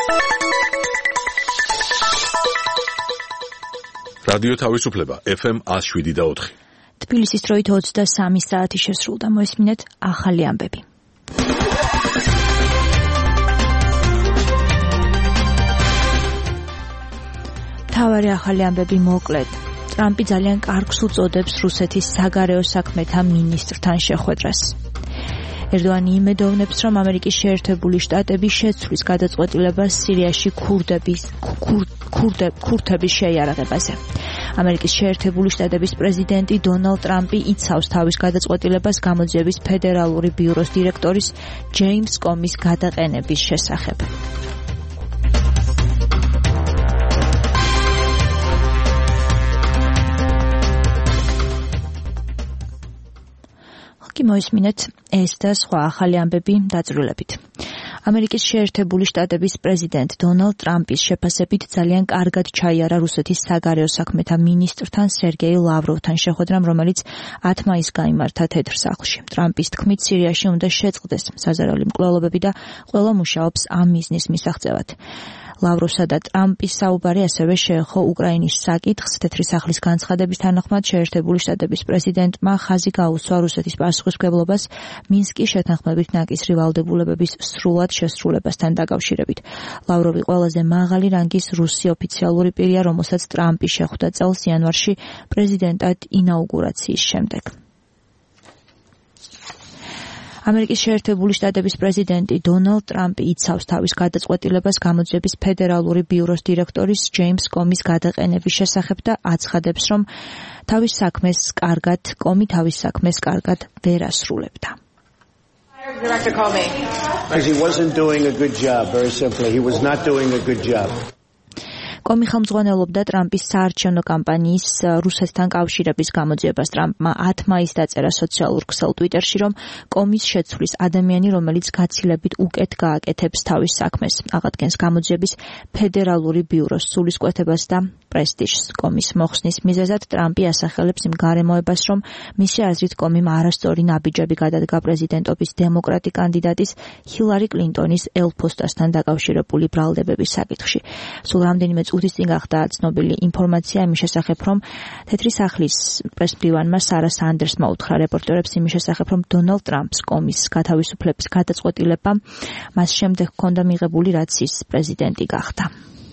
რადიო თავისუფლება FM 107.4. თბილისის დროით 23 საათი შესრულდა. მოისმინეთ ახალი ამბები. მთავარი ახალი ამბები მოკლედ. ტრამპი ძალიან კარგს უწოდებს რუსეთის საგარეო საქმეთა მინისტრთან შეხვედრას. ერდოანი იმედოვნებს, რომ ამერიკის შეერთებული შტატები შეცვლის გადაწყვეტილებას სირიაში ქურთების შეიარაღებაზე. ამერიკის შეერთებული შტატების პრეზიდენტი დონალდ ტრამპი იცავს თავის გადაწყვეტილებას გამოძიების ფედერალური ბიუროს დირექტორის ჯეიმს კომის გადაყენების შესახებ. მოისმინეთ ეს და სხვა ახალი ამბები დაწვრილებით. ამერიკის შეერთებული შტატების პრეზიდენტ დონალდ ტრამპის შეფასებით ძალიან კარგად ჩაიარა რუსეთის საგარეო საქმეთა მინისტრთან სერგეი ლავროვთან შეხვედრამ, რომელიც 10 მაისს გაიმართა თეთრ სახლში. ტრამპის თქმით, სირიაში უნდა შეწყდეს საზარელი მკვლელობები და ყველა მუშაობს ამ მიზნის მისაღწევად. ლავროვსა და ტრამპის საუბარი ასევე შეეხო უკრაინის საკითხს. თეთრი სახლის განცხადების თანახმად შეერთებული შტატების პრეზიდენტმა ხაზი გაუსვა რუსეთის პასუხისმგებლობას მინსკის შეთანხმებით ნაკისრი ვალდებულებების სრულად შესრულებასთან დაკავშირებით. ლავროვი ყველაზე მაღალი რანგის რუსი ოფიციალური პირია, რომელსაც ტრამპი შეხვდა წელს იანვარში პრეზიდენტად ინაუგურაციის შემდეგ. ამერიკის შეერთებული შტატების პრეზიდენტი დონალდ ტრამპი იცავს თავის გადაწყვეტილებას გამოძიების ფედერალური ბიუროს დირექტორის ჯეიმს კომის გადაყენების შესახებ და აცხადებს, რომ თავის საქმეს კარგად ვერ ასრულებდა. Director Comey. Because he wasn't doing a good job, very simply. He was not doing a good job. კომი ხელმძღვანელობდა ტრამპის საარჩევნო კამპანიის რუსეთთან კავშირების გამოძიებას. ტრამპმა 10 მაისს დაწერა სოციალურ ქსელ ტვიტერში, რომ კომის შეცვლის ადამიანი, რომელიც გაცილებით უკეთ გააკეთებს თავის საქმეს, აღადგენს გამოძიების ფედერალური ბიუროს სულისკვეთებას და პრესტიჟს. კომის მოხსნის მიზეზად ტრამპი ასახელებს იმ გარემოებას, რომ მისი აზრით კომიმ არასწორი ნაბიჯები გადადგა პრეზიდენტობის დემოკრატი კანდიდატის ჰილარი კლინტონის ელფოსტასთან დაკავშირებული ბრალდებების საკითხში. სულ რამდენიმე წუთის წინ გახდა ცნობილი ინფორმაცია იმის შესახებ, რომ თეთრი სახლის პრესმდივანმა სარა სანდერსმა უთხრა რეპორტერებს იმის შესახებ, რომ დონალდ ტრამპს კომის გათავისუფლების გადაწყვეტილება მას შემდეგ ჰქონდა მიღებული, რაც ის პრეზიდენტი გახდა.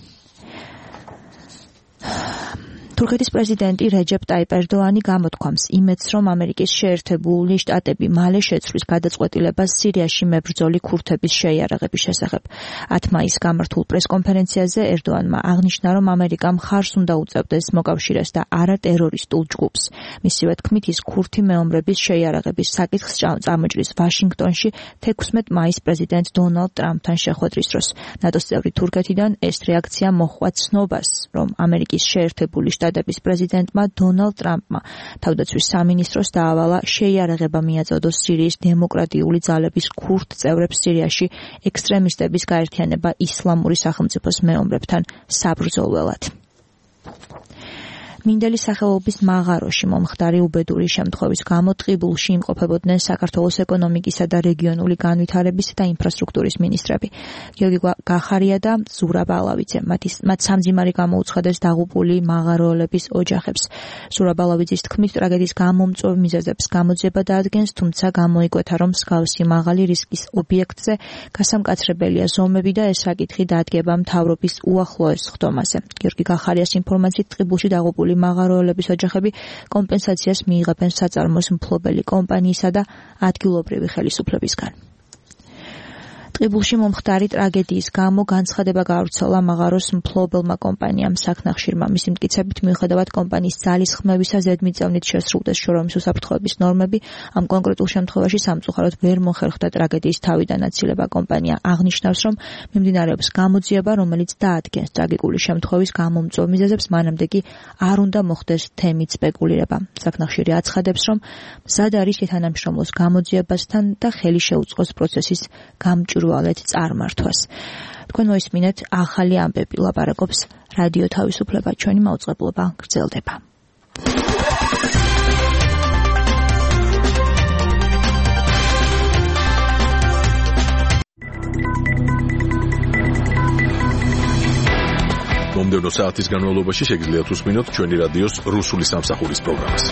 თურქეთის პრეზიდენტი რეჯეპ ტაიპ ერდოანი გამოთქვამს იმედს, რომ ამერიკის შეერთებული შტატები მალე შეცვლის გადაწყვეტილებას სირიაში მებრძოლი ქურთების შეიარაღების შესახებ. 10 მაისს გამართულ პრესკონფერენციაზე ერდოანმა აღნიშნა, რომ ამერიკა მხარს უნდა უწევდეს მოკავშირეს და არა ტერორისტულ ჯგუფს. მისივე თქმით, ის ქურთი მეომრების შეიარაღების საკითხს წამოჭრის ვაშინგტონში 16 მაისს პრეზიდენტ დონალდ ტრამპთან შეხვედრის დროს. ნატოს წევრი თურქეთიდან ეს რეაქცია მოჰყვა ცნობას, რომ ამერიკის შეერთებული შტატების პრეზიდენტმა დონალდ ტრამპმა თავდაცვის სამინისტროს დაავალა შეიარაღება მიაწოდოს სირიის დემოკრატიული ძალების ქურთ წევრებს სირიაში ექსტრემისტების გაერთიანება ისლამური სახელმწიფოს მეომრებთან საბრძოლველად. მინდელი სახელობის მაღაროში მომხდარი უბედური შემთხვევის გამო ტყიბულში იმყოფებოდნენ საქართველოს ეკონომიკისა და რეგიონული განვითარების და ინფრასტრუქტურის მინისტრები გიორგი გახარია და ზურაბ ალავიძე. მათ სამძიმარი გამოუცხადეს დაღუპული მაღაროელების ოჯახებს. ზურაბ ალავიძის თქმით, ტრაგედიის გამომწვევ მიზეზებს გამოძიება დაადგენს, თუმცა გამოიკვეთა, რომ მსგავსი მაღალი რისკის ობიექტზე გასამკაცრებელია ზომები და ეს საკითხი დადგება მთავრობის უახლოეს ხდომაზე. გიორგი გახარიას ინფორმაციით, ტყიბულში დაღუპული მაღაროელების ოჯახები კომპენსაციას მიიღებენ საწარმოს მფლობელი კომპანიისა და ადგილობრივი ხელისუფლებისგან. ტყიბულში მომხდარი ტრაგედიის გამო განცხადება გავრცელა მაღაროს მფლობელმა კომპანიამ საქნახშირმა. მისი მტკიცებით, მიუხედავად კომპანიის ძალისხმევისა, ზედმიწევნით შესრულდეს შორომის უსაფრთხოების ნორმები, ამ კონკრეტულ შემთხვევაში სამწუხაროდ ვერ მოხერხდა ტრაგედიის თავიდან აცილება. კომპანია აღნიშნავს, რომ მიმდინარეობს გამოძიება, რომელიც დაადგენს ტრაგიკული შემთხვევის გამომწვევ მიზეზებს, მანამდე კი არ უნდა მოხდეს თემით სპეკულირება. საქნახშირი აცხადებს, რომ მზად არის თანამშრომლოს გამოძიებასთან და ხელი შეუწყოს პროცესის გამჭვირვალედ წარმართვას. თქვენ მოისმინეთ ახალი ამბები, ლაპარაკობს რადიო თავისუფლება, ჩვენი მაუწყებლობა გრძელდება. მომდევნო საათის განმავლობაში შეგიძლიათ უსმინოთ ჩვენი რადიოს რუსული სამსახურის პროგრამას.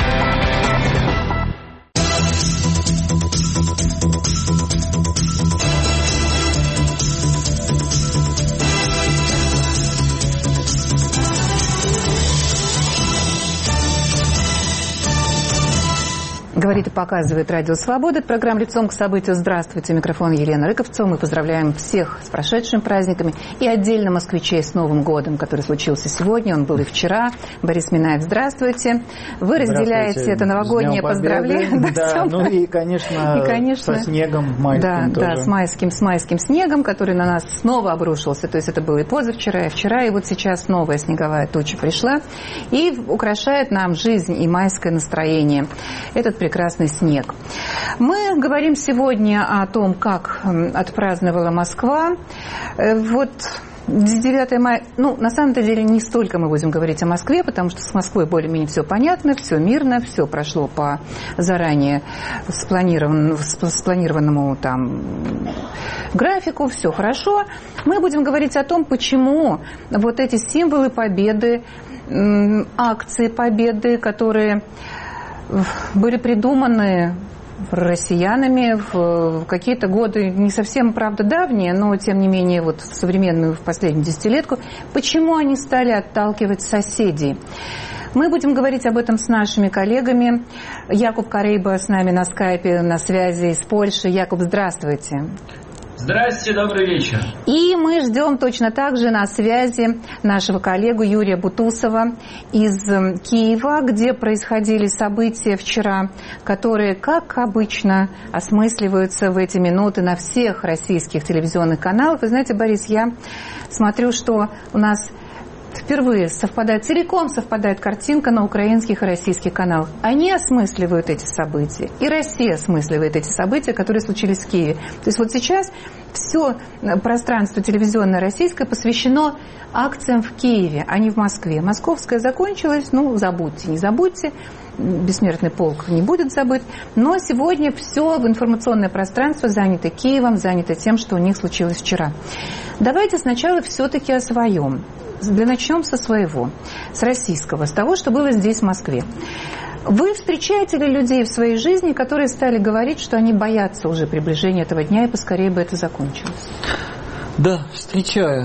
Говорит и показывает Радио Свобода. Это программа «Лицом к событию». Здравствуйте. Микрофон Елена Рыковцева. Мы поздравляем всех с прошедшими праздниками. И отдельно москвичей с Новым годом, который случился сегодня. Он был и вчера. Борис Минаев, здравствуйте. Вы разделяете это новогоднее поздравление. Да, ну и, конечно, со снегом майским тоже. Да, с майским снегом, который на нас снова обрушился. То есть это было и позавчера, и вчера, и вот сейчас новая снеговая туча пришла. И украшает нам жизнь и майское настроение. Этот прекрасный снег. Мы говорим сегодня о том, как отпраздновала Москва. Вот 9 мая, на самом-то деле не столько мы будем говорить о Москве, потому что с Москвой более-менее все понятно, все мирно, все прошло по заранее спланированному там графику, все хорошо. Мы будем говорить о том, почему вот эти символы победы, акции победы, которые были придуманы россиянами в какие-то годы, не совсем, правда, давние, но, тем не менее, вот в современную, в последнюю десятилетку, почему они стали отталкивать соседей. Мы будем говорить об этом с нашими коллегами. Якуб Карейба с нами на скайпе, на связи из Польши. Якуб, здравствуйте. Здравствуйте, добрый вечер. И мы ждем точно так же на связи нашего коллегу Юрия Бутусова из Киева, где происходили события вчера, которые, как обычно, осмысливаются в эти минуты на всех российских телевизионных каналах. Вы знаете, Борис, я смотрю, что у нас впервые целиком совпадает картинка на украинских и российских каналах. Они осмысливают эти события, и Россия осмысливает эти события, которые случились в Киеве. То есть вот сейчас все пространство телевизионное российское посвящено акциям в Киеве, а не в Москве. Московская закончилась, забудьте, не забудьте. Бессмертный полк не будет забыт. Но сегодня все в информационное пространство занято Киевом, занято тем, что у них случилось вчера. Давайте сначала все-таки о своем. Начнем со своего, с российского, с того, что было здесь, в Москве. Вы встречаете ли людей в своей жизни, которые стали говорить, что они боятся уже приближения этого дня, и поскорее бы это закончилось? Да, встречаю.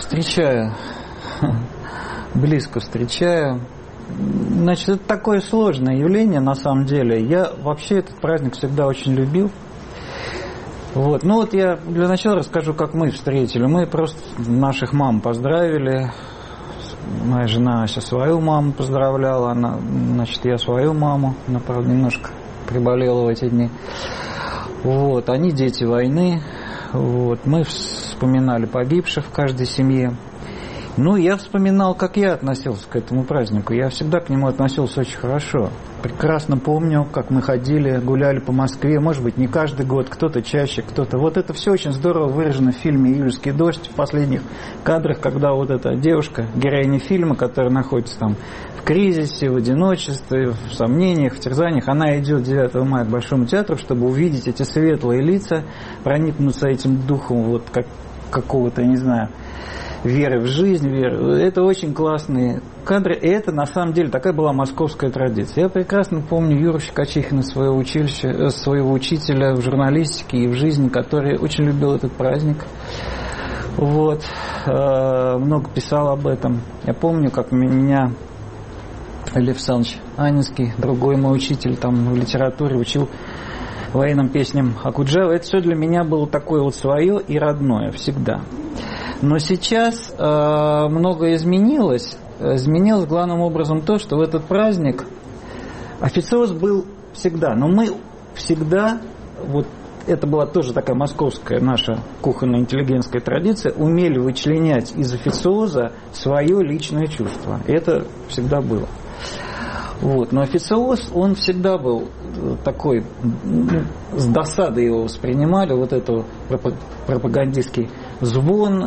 Близко встречаю. Значит, это такое сложное явление, на самом деле. Я вообще этот праздник всегда очень любил. Вот. Я для начала расскажу, как мы встретили. Мы просто наших мам поздравили. Моя жена сейчас свою маму поздравляла. Я свою маму. Она, правда, немножко приболела в эти дни. Вот. Они дети войны. Вот. Мы вспоминали погибших в каждой семье. Я вспоминал, как я относился к этому празднику. Я всегда к нему относился очень хорошо. Прекрасно помню, как мы гуляли по Москве. Может быть, не каждый год, кто-то чаще, кто-то. Вот это все очень здорово выражено в фильме «Июльский дождь», в последних кадрах, когда вот эта девушка, героиня фильма, которая находится там в кризисе, в одиночестве, в сомнениях, в терзаниях, она идет 9 мая к Большому театру, чтобы увидеть эти светлые лица, проникнуться этим духом вот как какого-то, не знаю, веры в жизнь, это очень классные кадры, и это на самом деле такая была московская традиция. Я прекрасно помню Юру Щекочихина, своего учителя в журналистике и в жизни, который очень любил этот праздник. Вот. Много писал об этом. Я помню, как меня Лев Александрович Анинский, другой мой учитель там в литературе, учил военным песням Акуджава. Это все для меня было такое вот свое и родное всегда. Но сейчас многое изменилось. Изменилось главным образом то, что в этот праздник официоз был всегда. Но мы всегда, вот это была тоже такая московская наша кухонно-интеллигентская традиция, умели вычленять из официоза свое личное чувство. Это всегда было. Вот. Но официоз, он всегда был такой, с досадой его воспринимали, вот это пропагандистский звон,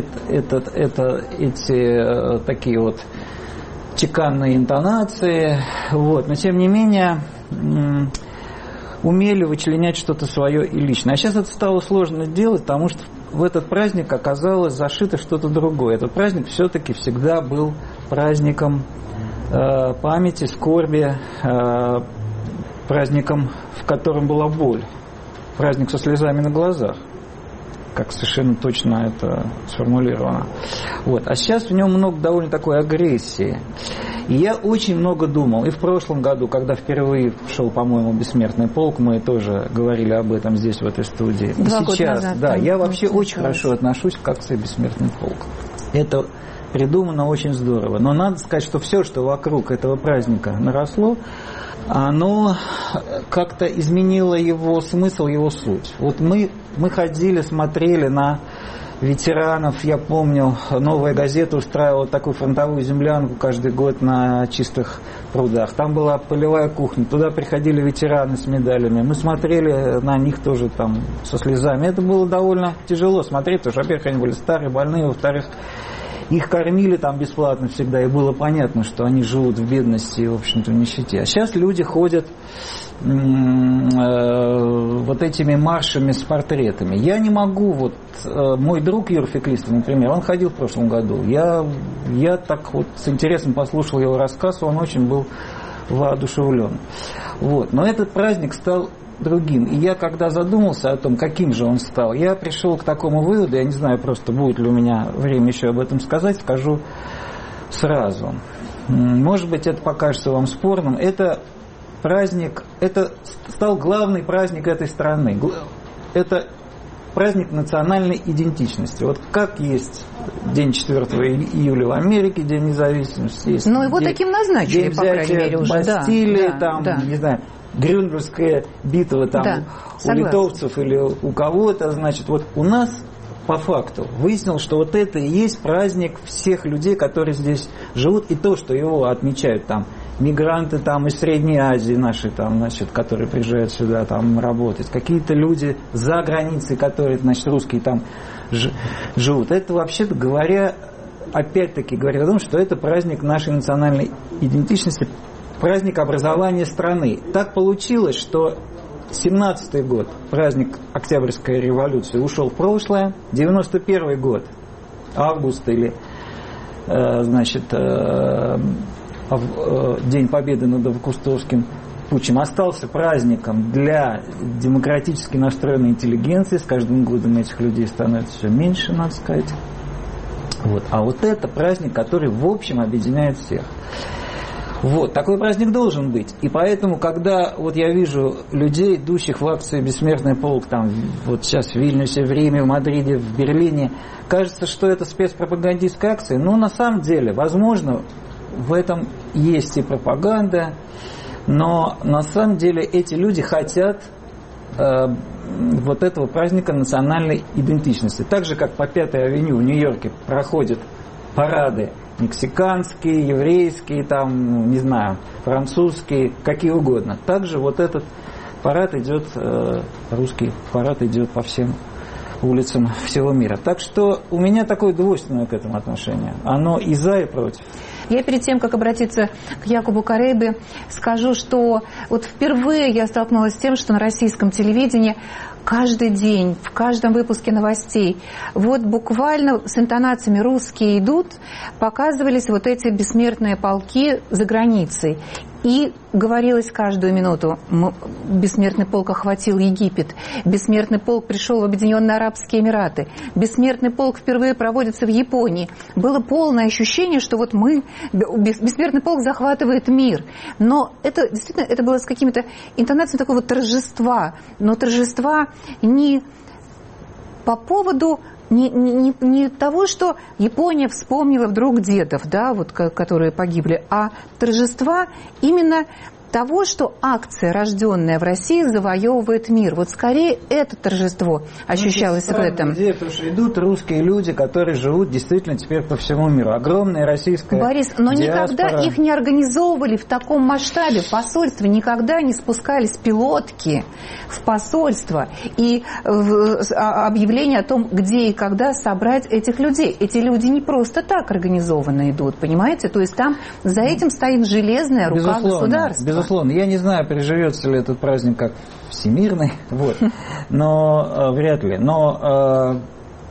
эти такие вот чеканные интонации, вот. Но тем не менее умели вычленять что-то свое и личное. А сейчас это стало сложно делать, потому что в этот праздник оказалось зашито что-то другое. Этот праздник все-таки всегда был праздником памяти, скорби, праздником, в котором была боль. Праздник со слезами на глазах, как совершенно точно это сформулировано. Вот. А сейчас в нем много довольно такой агрессии. И я очень много думал. И в прошлом году, когда впервые шел, по-моему, «Бессмертный полк», мы тоже говорили об этом здесь, в этой студии. И сейчас, назад, да, я вообще очень хорошо отношусь к акции «Бессмертный полк». Это придумано очень здорово. Но надо сказать, что все, что вокруг этого праздника наросло, оно как-то изменило его смысл, его суть. Вот мы ходили, смотрели на ветеранов. Я помню, «Новая газета» устраивала такую фронтовую землянку каждый год на Чистых прудах. Там была полевая кухня, туда приходили ветераны с медалями. Мы смотрели на них тоже там со слезами. Это было довольно тяжело смотреть, потому что, во-первых, они были старые, больные, во-вторых, их кормили там бесплатно всегда, и было понятно, что они живут в бедности и, в общем-то, в нищете. А сейчас люди ходят вот этими маршами с портретами. Я не могу, вот мой друг Юрий Феклистов, например, он ходил в прошлом году. Я так вот с интересом послушал его рассказ, он очень был воодушевлен. Вот. Но этот праздник стал другим. И я, когда задумался о том, каким же он стал, я пришел к такому выводу, я не знаю, просто будет ли у меня время еще об этом сказать, скажу сразу. Может быть, это покажется вам спорным. Это праздник, это стал главный праздник этой страны. Это праздник национальной идентичности. Вот как есть день 4 июля в Америке, День независимости. Есть но его таким назначили, по крайней мере, уже. Бастилии, не знаю, Грюнбергская битва там у литовцев или у кого-то, значит, вот у нас по факту выяснилось, что вот это и есть праздник всех людей, которые здесь живут, и то, что его отмечают там мигранты там из Средней Азии наши там, значит, которые приезжают сюда там работать, какие-то люди за границей, которые, значит, русские там живут. Это, вообще-то говоря, опять-таки говорит о том, что это праздник нашей национальной идентичности, праздник образования страны. Так получилось, что 17-й год, праздник Октябрьской революции, ушел в прошлое. 91-й год, август или, значит, День Победы над Августовским путчем, остался праздником для демократически настроенной интеллигенции. С каждым годом этих людей становится все меньше, надо сказать. Вот. А вот это праздник, который в общем объединяет всех. Вот, такой праздник должен быть. И поэтому, когда вот я вижу людей, идущих в акцию «Бессмертный полк», там, вот сейчас в Вильнюсе, в Риме, в Мадриде, в Берлине, кажется, что это спецпропагандистская акция. Но на самом деле, возможно, в этом есть и пропаганда, но на самом деле эти люди хотят вот этого праздника национальной идентичности. Так же, как по 5-й авеню в Нью-Йорке проходят парады мексиканские, еврейские, там, не знаю, французские, какие угодно. Также вот этот парад идет, русский парад идет по всем улицам всего мира. Так что у меня такое двойственное к этому отношение. Оно и за, и против. Я перед тем, как обратиться к Якубу Карейбе, скажу, что вот впервые я столкнулась с тем, что на российском телевидении каждый день, в каждом выпуске новостей, вот буквально с интонациями «русские идут», показывались вот эти бессмертные полки за границей. И говорилось каждую минуту: бессмертный полк охватил Египет, бессмертный полк пришел в Объединенные Арабские Эмираты, бессмертный полк впервые проводится в Японии. Было полное ощущение, что вот бессмертный полк захватывает мир. Но это действительно, это было с какими-то интонациями такого торжества, но торжества не по поводу не того, что Япония вспомнила вдруг дедов, да, вот, которые погибли, а торжества именно того, что акция, рожденная в России, завоевывает мир. Вот скорее это торжество ощущалось в этом. Идея, потому что идут русские люди, которые живут действительно теперь по всему миру. Огромная российская Борис, но диаспора. Никогда их не организовывали в таком масштабе. В посольстве никогда не спускались пилотки в посольство и объявление о том, где и когда собрать этих людей. Эти люди не просто так организованно идут, понимаете? То есть там за этим стоит железная рука государства. Безусловно. Я не знаю, приживется ли этот праздник как всемирный, вот, но вряд ли. Но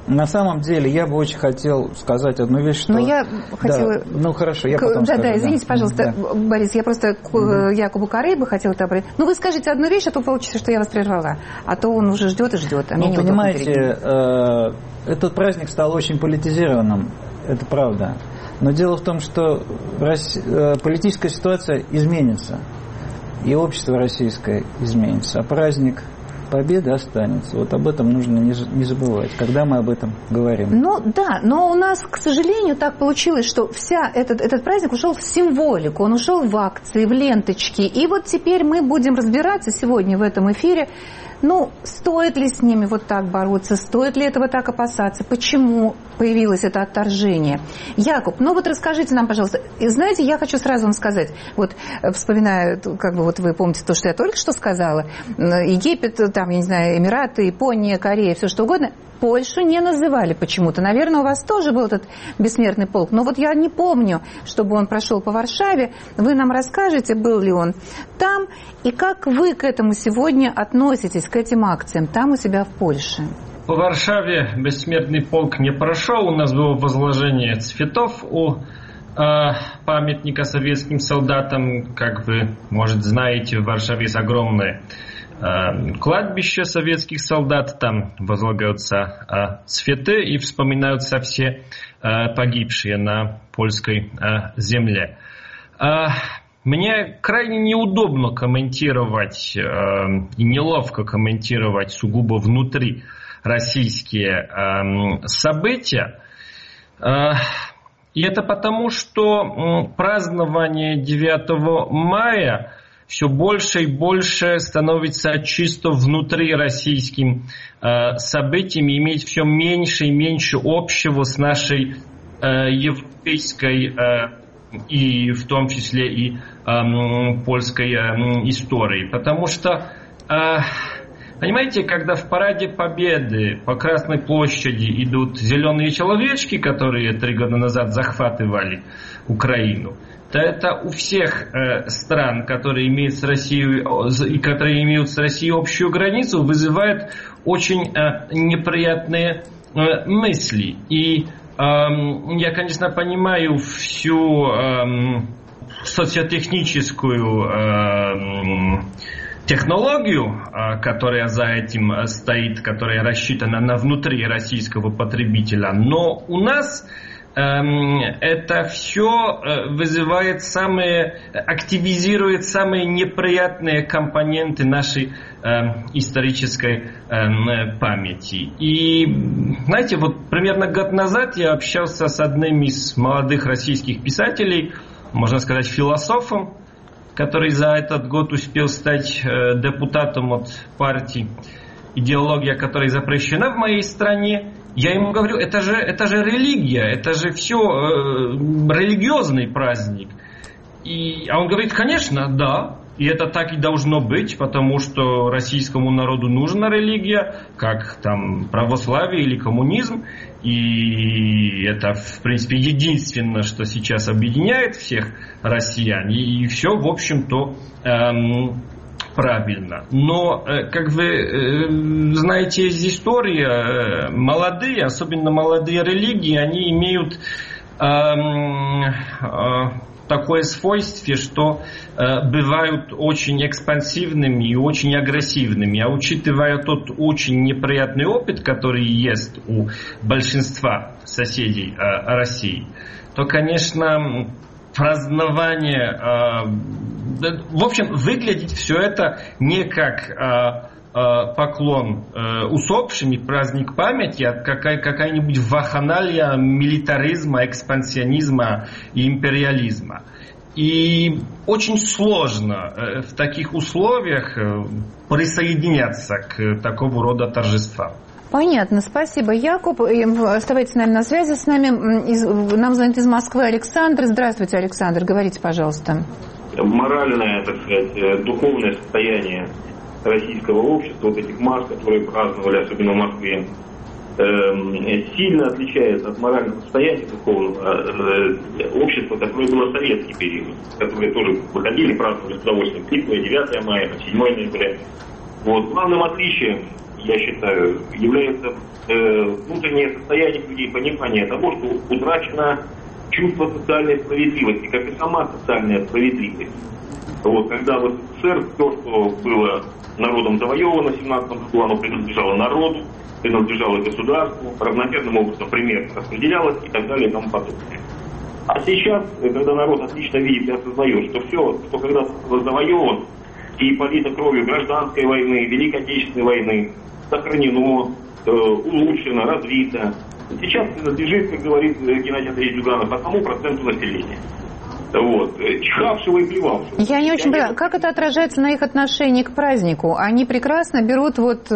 на самом деле я бы очень хотел сказать одну вещь, что... Но я хотела... Да, ну хорошо, я потом скажу. Да, извините, пожалуйста, да. Борис, я просто к Якубу Карейбу хотела обратить. Ну, вы скажите одну вещь, а то получится, что я вас прервала. А то он уже ждет и ждет. А ну, понимаете, этот праздник стал очень политизированным, это правда. Но дело в том, что политическая ситуация изменится, и общество российское изменится, а праздник Победы останется. Вот об этом нужно не забывать, когда мы об этом говорим. Ну да, но у нас, к сожалению, так получилось, что этот праздник ушел в символику, он ушел в акции, в ленточки. И вот теперь мы будем разбираться сегодня в этом эфире, ну, стоит ли с ними вот так бороться, стоит ли этого так опасаться, почему появилось это отторжение. Якуб, ну вот расскажите нам, пожалуйста. И знаете, я хочу сразу вам сказать, вот вспоминаю, как бы вот вы помните то, что я только что сказала, Египет, там, я не знаю, Эмираты, Япония, Корея, все что угодно, Польшу не называли почему-то. Наверное, у вас тоже был этот бессмертный полк, но вот я не помню, чтобы он прошел по Варшаве. Вы нам расскажете, был ли он там, и как вы к этому сегодня относитесь, к этим акциям там у себя в Польше? По Варшаве бессмертный полк не прошел. У нас было возложение цветов у памятника советским солдатам. Как вы, может, знаете, в Варшаве есть огромное кладбище советских солдат. Там возлагаются цветы и вспоминаются все погибшие на польской земле. Мне крайне неудобно комментировать и неловко комментировать сугубо внутри российские события. И это потому, что празднование 9 мая все больше и больше становится чисто внутри российским событием, имеет все меньше и меньше общего с нашей европейской и в том числе и польской историей. Потому что, понимаете, когда в параде Победы по Красной площади идут зеленые человечки, которые 3 года назад захватывали Украину, то это у всех стран, которые имеют с Россией общую границу, вызывает очень неприятные мысли. И я, конечно, понимаю всю социотехническую технологию, которая за этим стоит, которая рассчитана на внутри российского потребителя, но у нас это все активизирует самые неприятные компоненты нашей исторической памяти. И, знаете, вот примерно год назад я общался с одним из молодых российских писателей, можно сказать, философом, который за этот год успел стать депутатом от партии, идеология которой запрещена в моей стране. Я ему говорю, это же религия, это же все религиозный праздник. А он говорит, конечно, да, и это так и должно быть, потому что российскому народу нужна религия, как там православие или коммунизм, и это, в принципе, единственное, что сейчас объединяет всех россиян, и все, в общем-то, правильно. Но, как вы знаете из истории, молодые, особенно молодые религии, они имеют такое свойство, что бывают очень экспансивными и очень агрессивными. А учитывая тот очень неприятный опыт, который есть у большинства соседей России, то, конечно, празднование, в общем, выглядит все это не как поклон усопшим и праздник памяти, а какая-нибудь вакханалия милитаризма, экспансионизма и империализма. И очень сложно в таких условиях присоединяться к такого рода торжествам. Понятно, спасибо, Якуб. Оставайтесь, наверное, на связи с нами. Нам звонит из Москвы Александр. Здравствуйте, Александр. Говорите, пожалуйста. Моральное, так сказать, духовное состояние российского общества, вот этих масс, которые праздновали, особенно в Москве, сильно отличается от морального состояния духовного общества, которое было в советский период, которые тоже выходили, праздновали с удовольствием 9 мая, 7 ноября. Вот. Главным отличием я считаю, является внутреннее состояние людей, понимание того, что утрачено чувство социальной справедливости, как и сама социальная справедливость. Вот, когда в СССР все, что было народом завоевано в 17 году, оно принадлежало народу, принадлежало государству, равномерным образом примерно распределялось и так далее и тому подобное. А сейчас, когда народ отлично видит и осознает, что все, что когда-то было завоевано и полито кровью гражданской войны, Великой Отечественной войны, сохранено, улучшено, развито, сейчас принадлежит, как говорит Геннадий Андреевич Зюганов, 1% населения. Вот, чихавшего и плевавшего. Я не очень понимаю, как это отражается на их отношении к празднику? Они прекрасно берут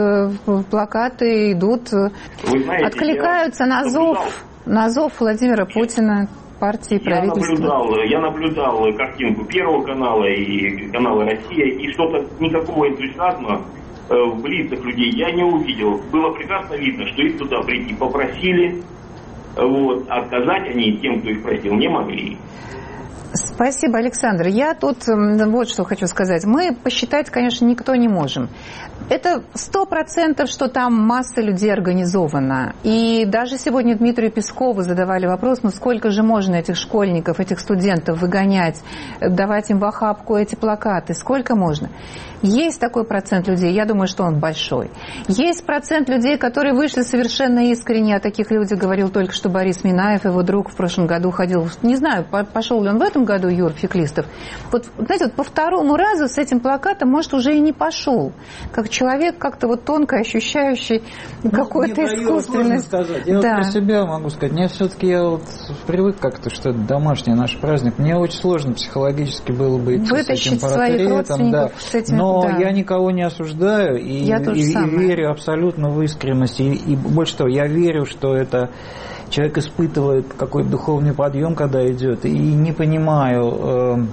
плакаты, идут, вы знаете, откликаются на зов Владимира Путина, партии, правительства. Я наблюдал картинку Первого канала и канала «Россия», и что-то, никакого энтузиазма в лицах людей я не увидел. Было прекрасно видно, что их туда прийти попросили, вот, отказать они тем, кто их просил, не могли. Спасибо, Александр. Я тут вот что хочу сказать. Мы посчитать, конечно, никто не можем. Это 100%, что там масса людей организована. И даже сегодня Дмитрию Пескову задавали вопрос, ну сколько же можно этих школьников, этих студентов выгонять, давать им в охапку эти плакаты, сколько можно? Есть такой процент людей, я думаю, что он большой. Есть процент людей, которые вышли совершенно искренне, о таких людях говорил только что Борис Минаев, его друг в прошлом году ходил, не знаю, пошел ли он в этом году, Юр Феклистов. Вот, знаете, вот по второму разу с этим плакатом, может, уже и не пошел. Как человек как-то вот тонко ощущающий какую-то искусственность. Я вот про себя могу сказать. Мне все-таки я вот привык как-то, что это домашний наш праздник. Мне очень сложно психологически было бы идти вытащить с этим портретом. Да. С этим, но да. Я никого не осуждаю и верю абсолютно в искренность. И больше того, я верю, что это человек испытывает какой-то духовный подъем, когда идет. И не понимаю,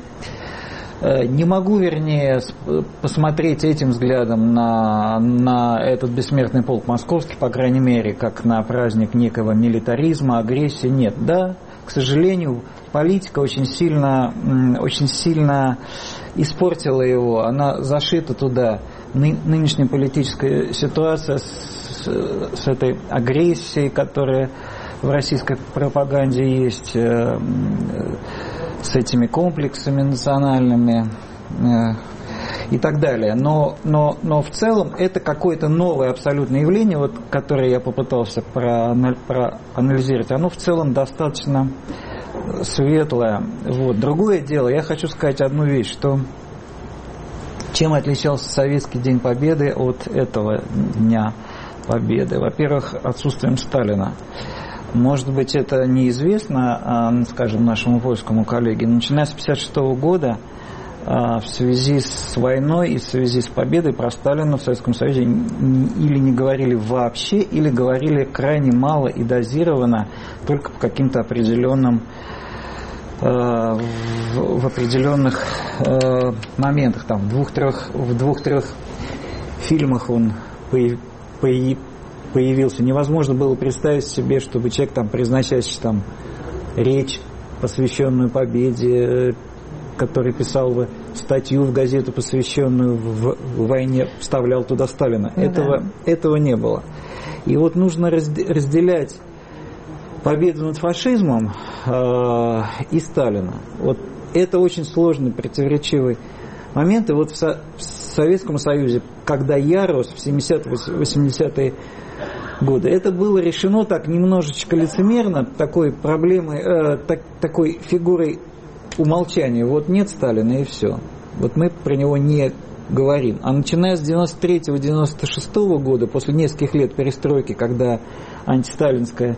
не могу, вернее, посмотреть этим взглядом на этот бессмертный полк московский, по крайней мере, как на праздник некого милитаризма, агрессии. Нет, да, к сожалению, политика очень сильно испортила его, она зашита туда. Нынешняя политическая ситуация с этой агрессией, которая в российской пропаганде есть, с этими комплексами национальными и так далее. Но в целом это какое-то новое абсолютное явление, вот, которое я попытался проанализировать, оно в целом достаточно светлое. Вот. Другое дело, я хочу сказать одну вещь, что чем отличался Советский День Победы от этого Дня Победы? Во-первых, отсутствием Сталина. Может быть, это неизвестно, скажем, нашему польскому коллеге, но начиная с 1956 года в связи с войной и в связи с победой про Сталина в Советском Союзе или не говорили вообще, или говорили крайне мало и дозированно, только по каким-то определенным в определенных моментах. Там, в двух-трех фильмах он появился. Невозможно было представить себе, чтобы человек, там, произносящий там речь, посвященную победе, который писал бы статью в газету, посвященную в войне, вставлял туда Сталина. Этого не было. И вот нужно разделять победу над фашизмом и Сталина. Вот это очень сложный, противоречивый момент. И вот в Советском Союзе, когда я рос в 70-80-е годы, это было решено так немножечко лицемерно, такой проблемой, такой фигурой умолчания. Вот нет Сталина и все. Вот мы про него не говорим. А начиная с 93-96 года, после нескольких лет перестройки, когда антисталинская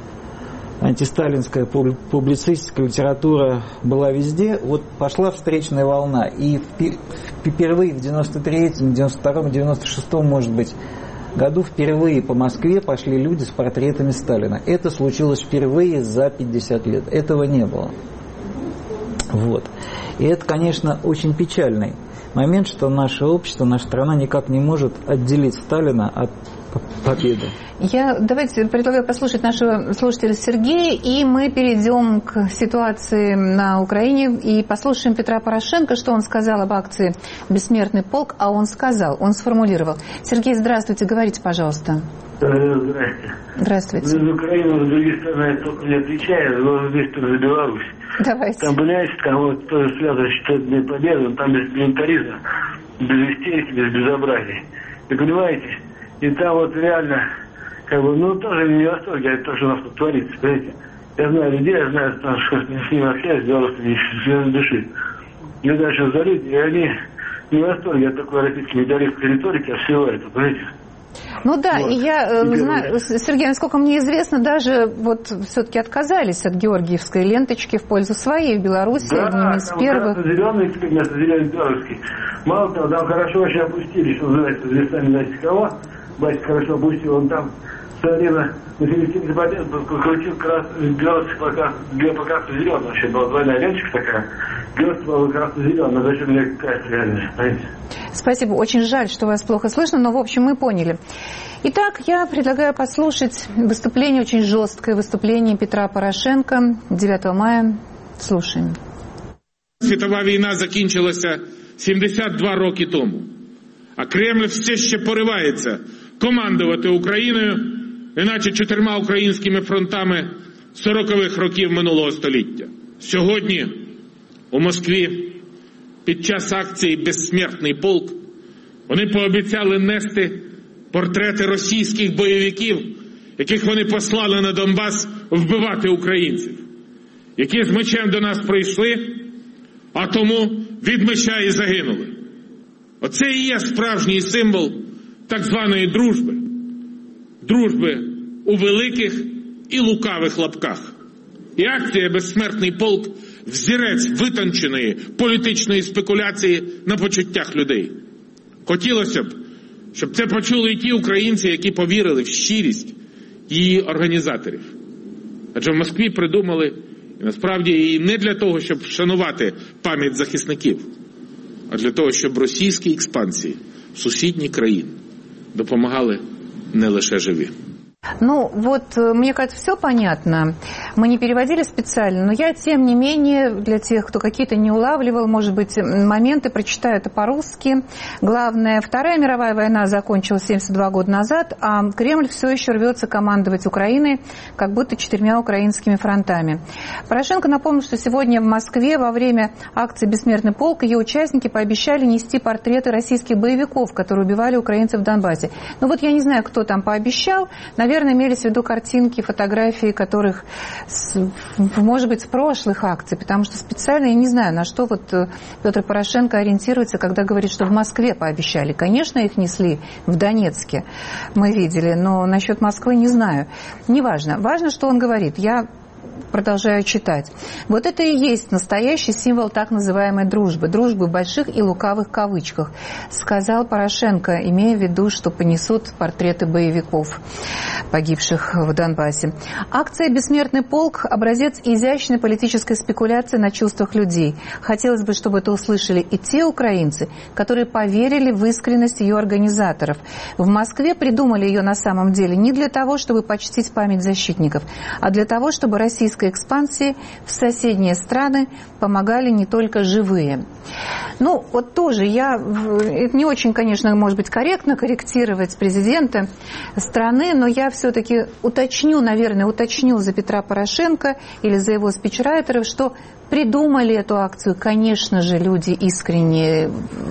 публицистика, литература была везде, вот пошла встречная волна. И впервые в 93-м, 92-м, 96-м, может быть, году впервые по Москве пошли люди с портретами Сталина. Это случилось впервые за 50 лет. Этого не было. Вот. И это, конечно, очень печальный момент, что наше общество, наша страна никак не может отделить Сталина от победы. Я давайте предлагаю послушать нашего слушателя Сергея, и мы перейдем к ситуации на Украине и послушаем Петра Порошенко, что он сказал об акции «Бессмертный полк», а он сказал, он сформулировал. Сергей, здравствуйте, говорите, пожалуйста. Здравствуйте. Здравствуйте. За Украину, за другие страны я только не отвечаю, но здесь тоже за Беларусь. Давайте. Там, понимаете, там вот тоже связано считать День Победы, там без милитаризма, без истерики, без безобразия. Вы понимаете? И там вот реально, как бы, ну, тоже не в восторге от того, что у нас тут творится, понимаете? Я знаю людей, я знаю, что с ними общаюсь, с белорусами, из души. Я знаю, что за люди, и они не в восторге от такой российской милитаристской риторики, от всего этого, понимаете? Ну да, вот. И я знаю, Сергей, насколько мне известно, даже вот все-таки отказались от георгиевской ленточки в пользу своей в Беларуси, да, одним из первых. Зеленый, вместо зеленый белорусский. Мало того, там хорошо очень опустили, что называется, лесами, знаете, кого? Батька хорошо опустил, он там все время на Филиппинах покрутил белорусский по зеленый, вообще была двойная ленточка такая, белорусский был красно-зеленый, зачем мне какая-то реальность, понимаете? Спасибо. Очень жаль, что вас плохо слышно, но, в общем, мы поняли. Итак, я предлагаю послушать выступление, очень жесткое выступление Петра Порошенко 9 мая. Слушаем. Світова війна закінчилася 72 роки тому. А Кремль все ще поривається командувати Україною, іначе 4 українськими фронтами 40-х років минулого століття. Сьогодні у Москві під час акції «Безсмертний полк» вони пообіцяли нести портрети російських бойовиків, яких вони послали на Донбас вбивати українців, які з мечем до нас прийшли, а тому від меча і загинули. Оце і є справжній символ так званої дружби. Дружби у великих і лукавих лапках. І акція «Безсмертний полк» – взірець витонченої політичної спекуляції на почуттях людей. Хотілося б, щоб це почули і ті українці, які повірили в щирість її організаторів. Адже в Москві придумали, і насправді її не для того, щоб вшанувати пам'ять захисників, а для того, щоб російській експансії в сусідні країни допомагали не лише живі. Ну, вот, мне кажется, все понятно. Мы не переводили специально, но я, тем не менее, для тех, кто какие-то не улавливал, может быть, моменты, прочитаю это по-русски. Главное, Вторая мировая война закончилась 72 года назад, а Кремль все еще рвется командовать Украиной, как будто 4 украинскими фронтами. Порошенко напомнил, что сегодня в Москве во время акции «Бессмертный полк» ее участники пообещали нести портреты российских боевиков, которые убивали украинцев в Донбассе. Ну вот я не знаю, кто там пообещал, наверное, имелись в виду картинки, фотографии, которых, может быть, с прошлых акций, потому что специально я не знаю, на что вот Петр Порошенко ориентируется, когда говорит, что в Москве пообещали. Конечно, их несли в Донецке, мы видели, но насчет Москвы не знаю. Неважно. Важно, что он говорит. Я продолжаю читать. Вот это и есть настоящий символ так называемой дружбы. Дружбы в больших и лукавых кавычках, сказал Порошенко, имея в виду, что понесут портреты боевиков, погибших в Донбассе. Акция «Бессмертный полк» – образец изящной политической спекуляции на чувствах людей. Хотелось бы, чтобы это услышали и те украинцы, которые поверили в искренность ее организаторов. В Москве придумали ее на самом деле не для того, чтобы почтить память защитников, а для того, чтобы российской экспансии в соседние страны помогали не только живые. Ну, вот тоже это не очень, конечно, может быть корректно корректировать президента страны, но я все-таки уточню за Петра Порошенко или за его спичрайтеров, что придумали эту акцию, конечно же, люди искренне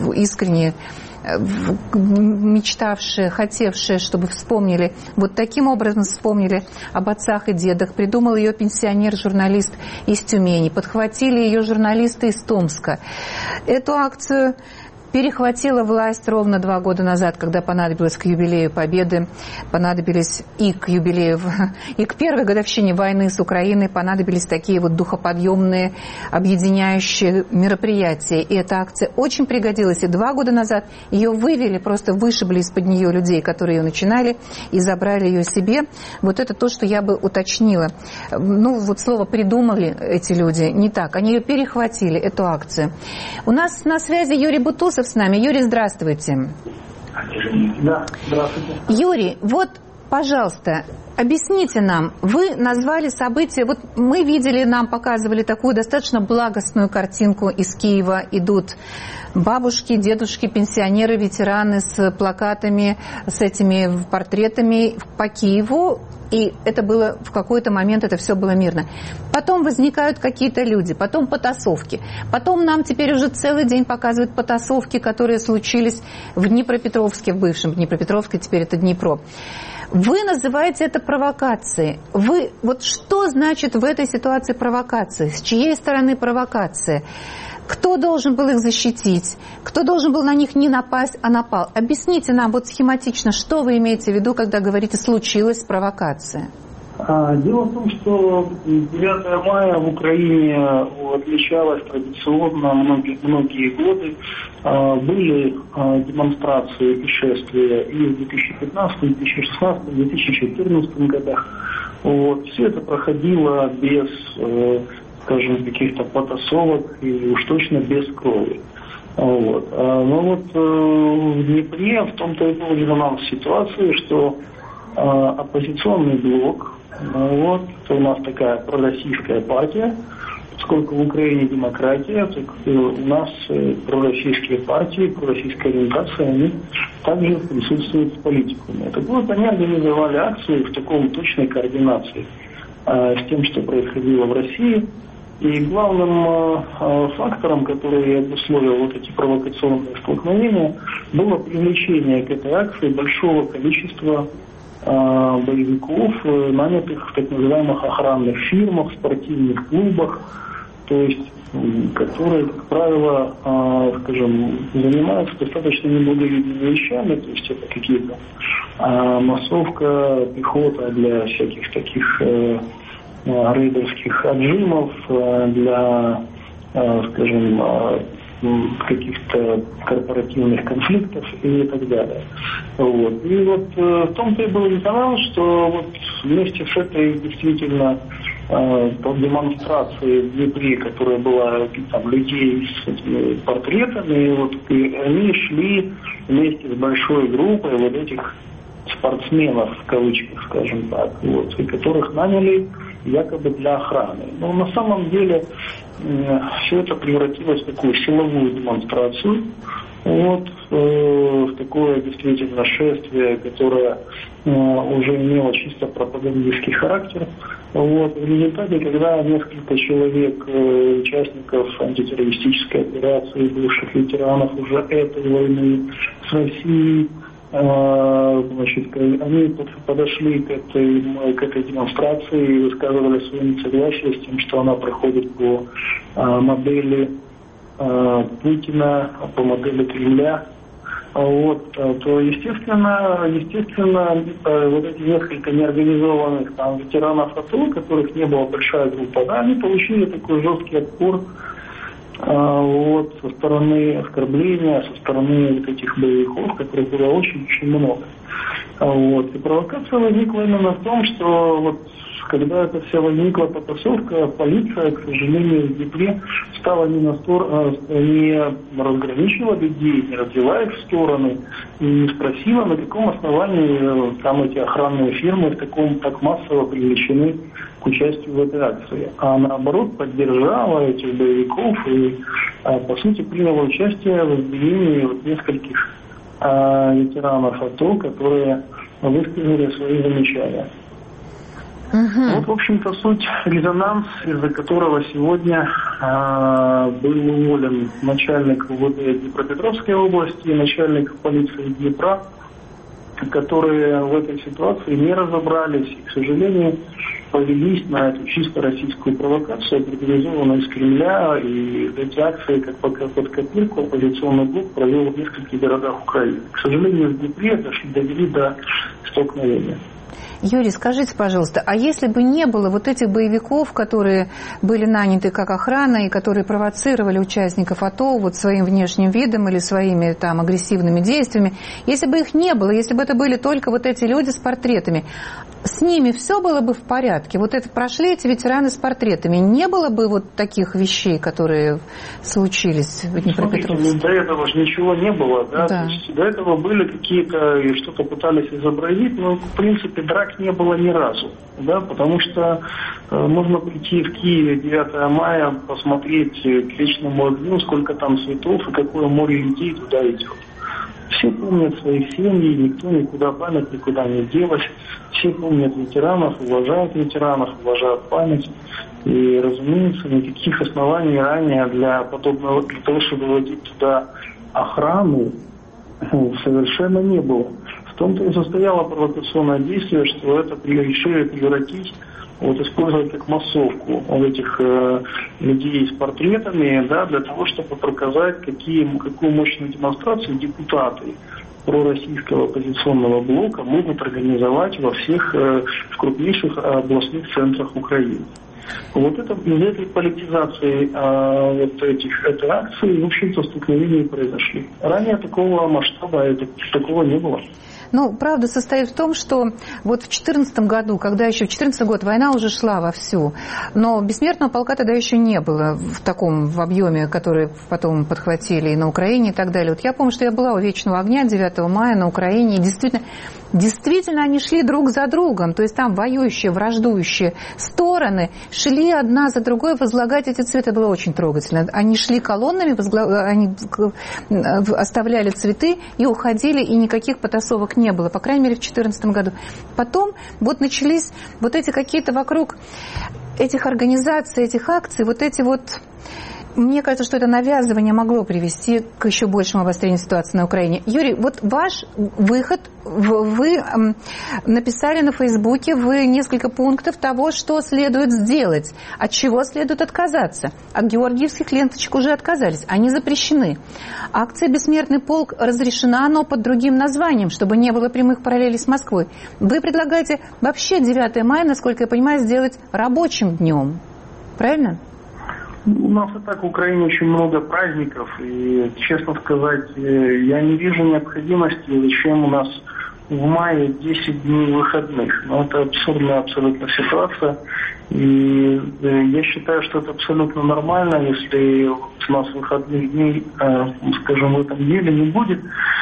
мечтавшие, хотевшие, чтобы вспомнили, вот таким образом вспомнили об отцах и дедах. Придумал ее пенсионер-журналист из Тюмени, подхватили ее журналисты из Томска. Эту акцию перехватила власть ровно 2 года назад, когда понадобилось к юбилею Победы, понадобились и к юбилею, и к первой годовщине войны с Украиной понадобились такие вот духоподъемные, объединяющие мероприятия. И эта акция очень пригодилась. И 2 года назад ее вывели, просто вышибли из-под нее людей, которые ее начинали, и забрали ее себе. Вот это то, что я бы уточнила. Ну, вот слово «придумали» эти люди не так. Они ее перехватили, эту акцию. У нас на связи Юрий Бутусов с нами. Юрий, здравствуйте. Да, здравствуйте. Юрий, вот, пожалуйста, объясните нам, вы назвали события, вот мы видели, нам показывали такую достаточно благостную картинку из Киева, идут бабушки, дедушки, пенсионеры, ветераны с плакатами, с этими портретами по Киеву, и это было в какой-то момент, это все было мирно. Потом возникают какие-то люди, потом потасовки. Потом нам теперь уже целый день показывают потасовки, которые случились в Днепропетровске, в бывшем Днепропетровске, теперь это Днепро. Вы называете это провокацией. Вот что значит в этой ситуации провокация? С чьей стороны провокация? Кто должен был их защитить? Кто должен был на них не напасть, а напал? Объясните нам вот схематично, что вы имеете в виду, когда говорите «случилась провокация». Дело в том, что 9 мая в Украине отличалось традиционно многие годы. Были демонстрации и шествия и в 2015, 2016, 2014 годах. Все это проходило без, скажем, каких-то потасовок и уж точно без крови. Но в Днепре в том-то и был резонанс ситуации, что оппозиционный блок, это у нас такая пророссийская партия, поскольку в Украине демократия, так у нас пророссийские партии, пророссийская ориентация, они также присутствуют в политикуме. Так вот, они организовали акцию в таком точной координации с тем, что происходило в России. И главным фактором, который обусловил эти провокационные столкновения, было привлечение к этой акции большого количества боевиков, нанятых в так называемых охранных фирмах, спортивных клубах, то есть которые, как правило, занимаются достаточно неблаговидными вещами, то есть это какие-то массовка, пехота для всяких таких рейдерских отжимов, для, каких-то корпоративных конфликтов и так далее. И в том-то и был резонанс, что вместе с этой действительно демонстрацией в Днепре, которая была людей с этими портретами, и они шли вместе с большой группой этих спортсменов, в кавычках, скажем так, и которых наняли якобы для охраны. Но на самом деле все это превратилось в такую силовую демонстрацию, в такое действительно шествие, которое уже имело чисто пропагандистский характер. В результате, когда несколько человек, участников антитеррористической операции, бывших ветеранов уже этой войны с Россией, они подошли к этой демонстрации и высказывали свое несогласие с тем, что она проходит по модели Путина, по модели Кремля, то естественно, эти несколько неорганизованных ветеранов АТО, которых не была большая группа, они получили такой жесткий отпор со стороны оскорбления, со стороны этих боевиков, которых было очень-очень много. И провокация возникла именно в том, что когда эта вся возникла потасовка, полиция, к сожалению, в Днепре стала не разграничила людей, не развела их в стороны, и не спросила, на каком основании эти охранные фирмы так массово привлечены к участию в этой акции, а наоборот поддержала этих боевиков и, по сути, приняла участие в избиении нескольких ветеранов АТО, которые высказали свои замечания. В общем-то, суть резонанс, из-за которого сегодня был уволен начальник УВД Днепропетровской области и начальник полиции Днепра, которые в этой ситуации не разобрались и, к сожалению, повелись на эту чисто российскую провокацию, организованную из Кремля, и эти акции, как под копирку, оппозиционный блок провел в нескольких городах Украины. К сожалению, в Днепре довели до столкновения. Юрий, скажите, пожалуйста, а если бы не было этих боевиков, которые были наняты как охрана и которые провоцировали участников АТО своим внешним видом или своими агрессивными действиями, если бы их не было, если бы это были только эти люди с портретами, с ними все было бы в порядке. Вот это прошли эти ветераны с портретами. Не было бы вот таких вещей, которые случились в Днепропетровске? До этого же ничего не было, да? То есть до этого были какие-то, и что-то пытались изобразить, но в принципе драк не было ни разу, да, потому что можно прийти в Киеве 9 мая, посмотреть к Вечному огню, сколько там цветов и какое море людей туда идет. Все помнят своих семей, никто никуда, память никуда не делась. Все помнят ветеранов, уважают память. И, разумеется, никаких оснований ранее для того, чтобы вводить туда охрану, совершенно не было. В том-то и состояло провокационное действие, что это решили превратить, использовать как массовку этих людей с портретами, да, для того, чтобы показать, какую мощную демонстрацию депутаты пророссийского оппозиционного блока могут организовать во всех крупнейших областных центрах Украины. Вот это из этой политизации этой акции, в общем-то, столкновения произошли. Ранее такого масштаба такого не было. Правда состоит в том, что вот в 2014 году, когда еще в 2014 год война уже шла вовсю, но бессмертного полка тогда еще не было в объеме, который потом подхватили и на Украине и так далее. Вот я помню, что я была у Вечного огня 9 мая на Украине, и действительно они шли друг за другом, то есть там воюющие, враждующие стороны шли одна за другой возлагать эти цветы. Это было очень трогательно. Они шли колоннами, они оставляли цветы и уходили, и никаких потасовок не было, по крайней мере, в 2014 году. Потом начались эти какие-то вокруг этих организаций, этих акций, мне кажется, что это навязывание могло привести к еще большему обострению ситуации на Украине. Юрий, ваш выход, вы написали на Фейсбуке, вы несколько пунктов того, что следует сделать, от чего следует отказаться. От георгиевских ленточек уже отказались, они запрещены. Акция «Бессмертный полк» разрешена, но под другим названием, чтобы не было прямых параллелей с Москвой. Вы предлагаете вообще 9 мая, насколько я понимаю, сделать рабочим днем. Правильно? У нас и так в Украине очень много праздников, и, честно сказать, я не вижу необходимости, зачем у нас в мае 10 дней выходных. Это абсурдная абсолютно ситуация, и я считаю, что это абсолютно нормально, если у нас выходных дней, скажем, в этом деле не будет.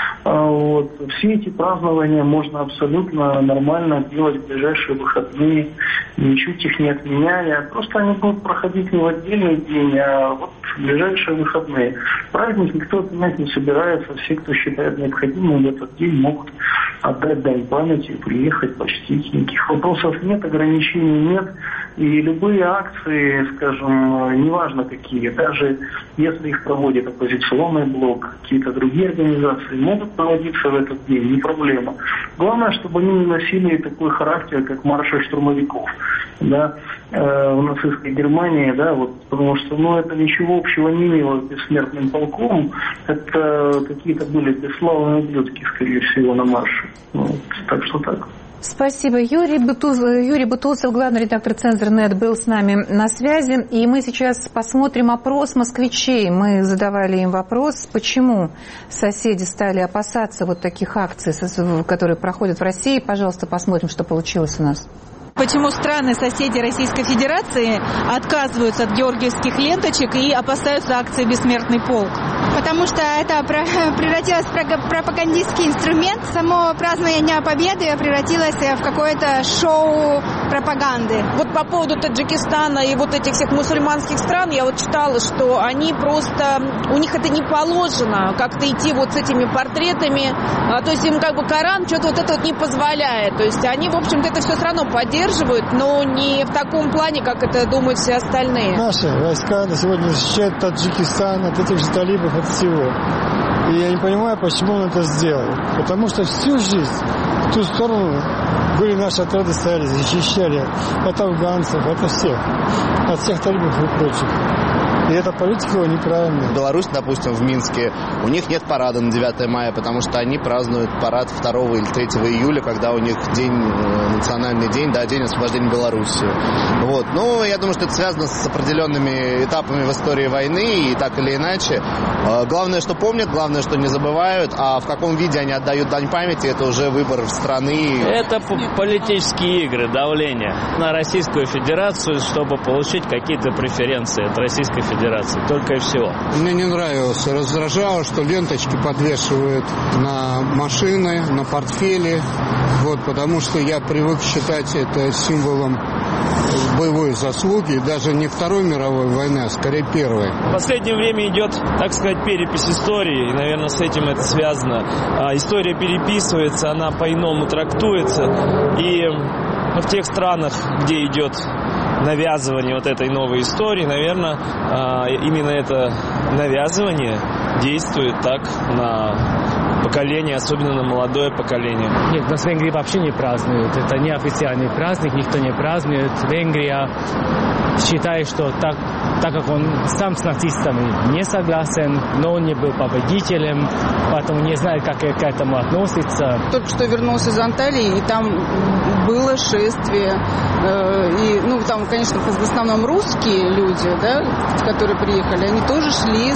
Все эти празднования можно абсолютно нормально делать в ближайшие выходные, ничуть их не отменяя. Просто они будут проходить не в отдельный день, а в ближайшие выходные. Праздник никто отменять не собирается. Все, кто считает необходимым, в этот день могут отдать дань памяти, приехать, почтить. Никаких вопросов нет, ограничений нет. И любые акции, скажем, неважно какие, даже если их проводит оппозиционный блок, какие-то другие организации, могут проводиться в этот день, не проблема. Главное, чтобы они не носили такой характер, как марши штурмовиков, да, в нацистской Германии, да, потому что, это ничего общего не имело с бессмертным полком, это какие-то были бесславные ублюдки, скорее всего, на марше. Так что так. Спасибо. Юрий Бутусов, главный редактор «Цензор.нет», был с нами на связи. И мы сейчас посмотрим опрос москвичей. Мы задавали им вопрос, почему соседи стали опасаться таких акций, которые проходят в России. Пожалуйста, посмотрим, что получилось у нас. Почему страны, соседи Российской Федерации отказываются от георгиевских ленточек и опасаются акции «Бессмертный полк»? Потому что это превратилось в пропагандистский инструмент. Само празднование Дня Победы превратилось в какое-то шоу пропаганды. По поводу Таджикистана и этих всех мусульманских стран, я читала, что они просто, у них это не положено, как-то идти с этими портретами, то есть им Коран что-то это не позволяет. То есть они, в общем-то, это все все равно поддерживают, но не в таком плане, как это думают все остальные. Наши войска на сегодня защищают Таджикистан от этих же талибов, от всего. И я не понимаю, почему он это сделал. Потому что всю жизнь в ту сторону были наши отряды, стояли, защищали от афганцев, от всех талибов и прочих. И эта политика его неправильная. Беларусь, допустим, в Минске, у них нет парада на 9 мая, потому что они празднуют парад 2 или 3 июля, когда у них национальный день, да, день освобождения Беларуси. Вот. Ну, я думаю, что это связано с определенными этапами в истории войны, и так или иначе. Главное, что помнят, главное, что не забывают, а в каком виде они отдают дань памяти, это уже выбор страны. Это политические игры, давление на Российскую Федерацию, чтобы получить какие-то преференции от Российской Федерации. Только и всего. Мне не нравилось, раздражало, что ленточки подвешивают на машины, на портфели, вот, потому что я привык считать это символом боевой заслуги, даже не Второй мировой войны, а скорее Первой. В последнее время идет, так сказать, перепись истории, и, наверное, с этим это связано. История переписывается, она по-иному трактуется, и в тех странах, где идет навязывание вот этой новой истории, наверное, именно это навязывание действует так на поколение, особенно на молодое поколение. Нет, нас в Венгрии вообще не празднуют. Это не официальный праздник, никто не празднует. Венгрия считает, что так как он сам с нацистами не согласен, но он не был победителем, поэтому не знает, как к этому относиться. Только что вернулся из Анталии, и там было шествие. И, там, конечно, в основном русские люди, да, которые приехали, они тоже шли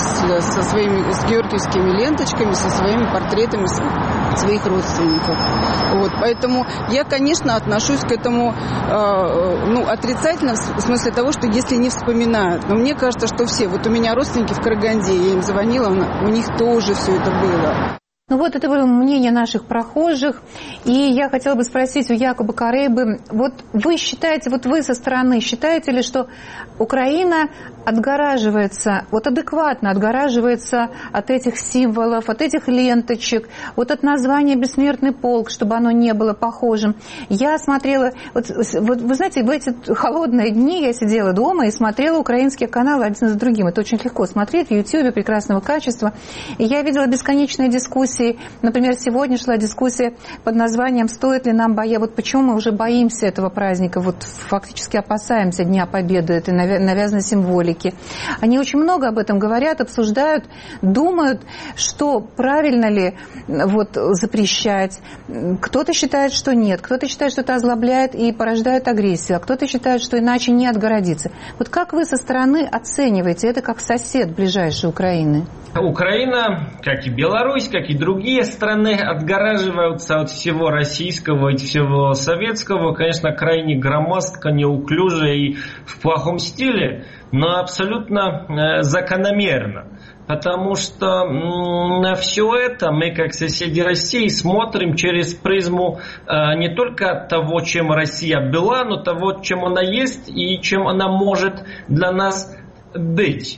с георгиевскими ленточками, со своими портретами своих родственников. Вот, поэтому я, конечно, отношусь к этому отрицательно, в смысле того, что если не вспоминают. Но мне кажется, что все. Вот у меня родственники в Караганде, я им звонила, у них тоже все это было. Ну вот это было мнение наших прохожих, и я хотела бы спросить у Якуба Карейбы, вот вы считаете, вот вы со стороны считаете ли, что Украина отгораживается, вот адекватно отгораживается от этих символов, от этих ленточек, вот от названия «Бессмертный полк», чтобы оно не было похожим? Я смотрела, вот вы знаете, в эти холодные дни я сидела дома и смотрела украинские каналы один за другим. Это очень легко смотреть в Ютьюбе, прекрасного качества. И я видела бесконечные дискуссии. Например, сегодня шла дискуссия под названием «Стоит ли нам бояться?» Вот почему мы уже боимся этого праздника, вот фактически опасаемся Дня Победы, этой навязанной символики. Они очень много об этом говорят, обсуждают, думают, что правильно ли вот запрещать. Кто-то считает, что нет, кто-то считает, что это озлобляет и порождает агрессию, а кто-то считает, что иначе не отгородиться. Вот как вы со стороны оцениваете это как сосед ближайшей Украины? Украина, как и Беларусь, как и другие страны, отгораживаются от всего российского и всего советского, конечно, крайне громоздко, неуклюже и в плохом стиле, но абсолютно закономерно. Потому что на все это мы, как соседи России, смотрим через призму не только того, чем Россия была, но того, чем она есть и чем она может для нас быть.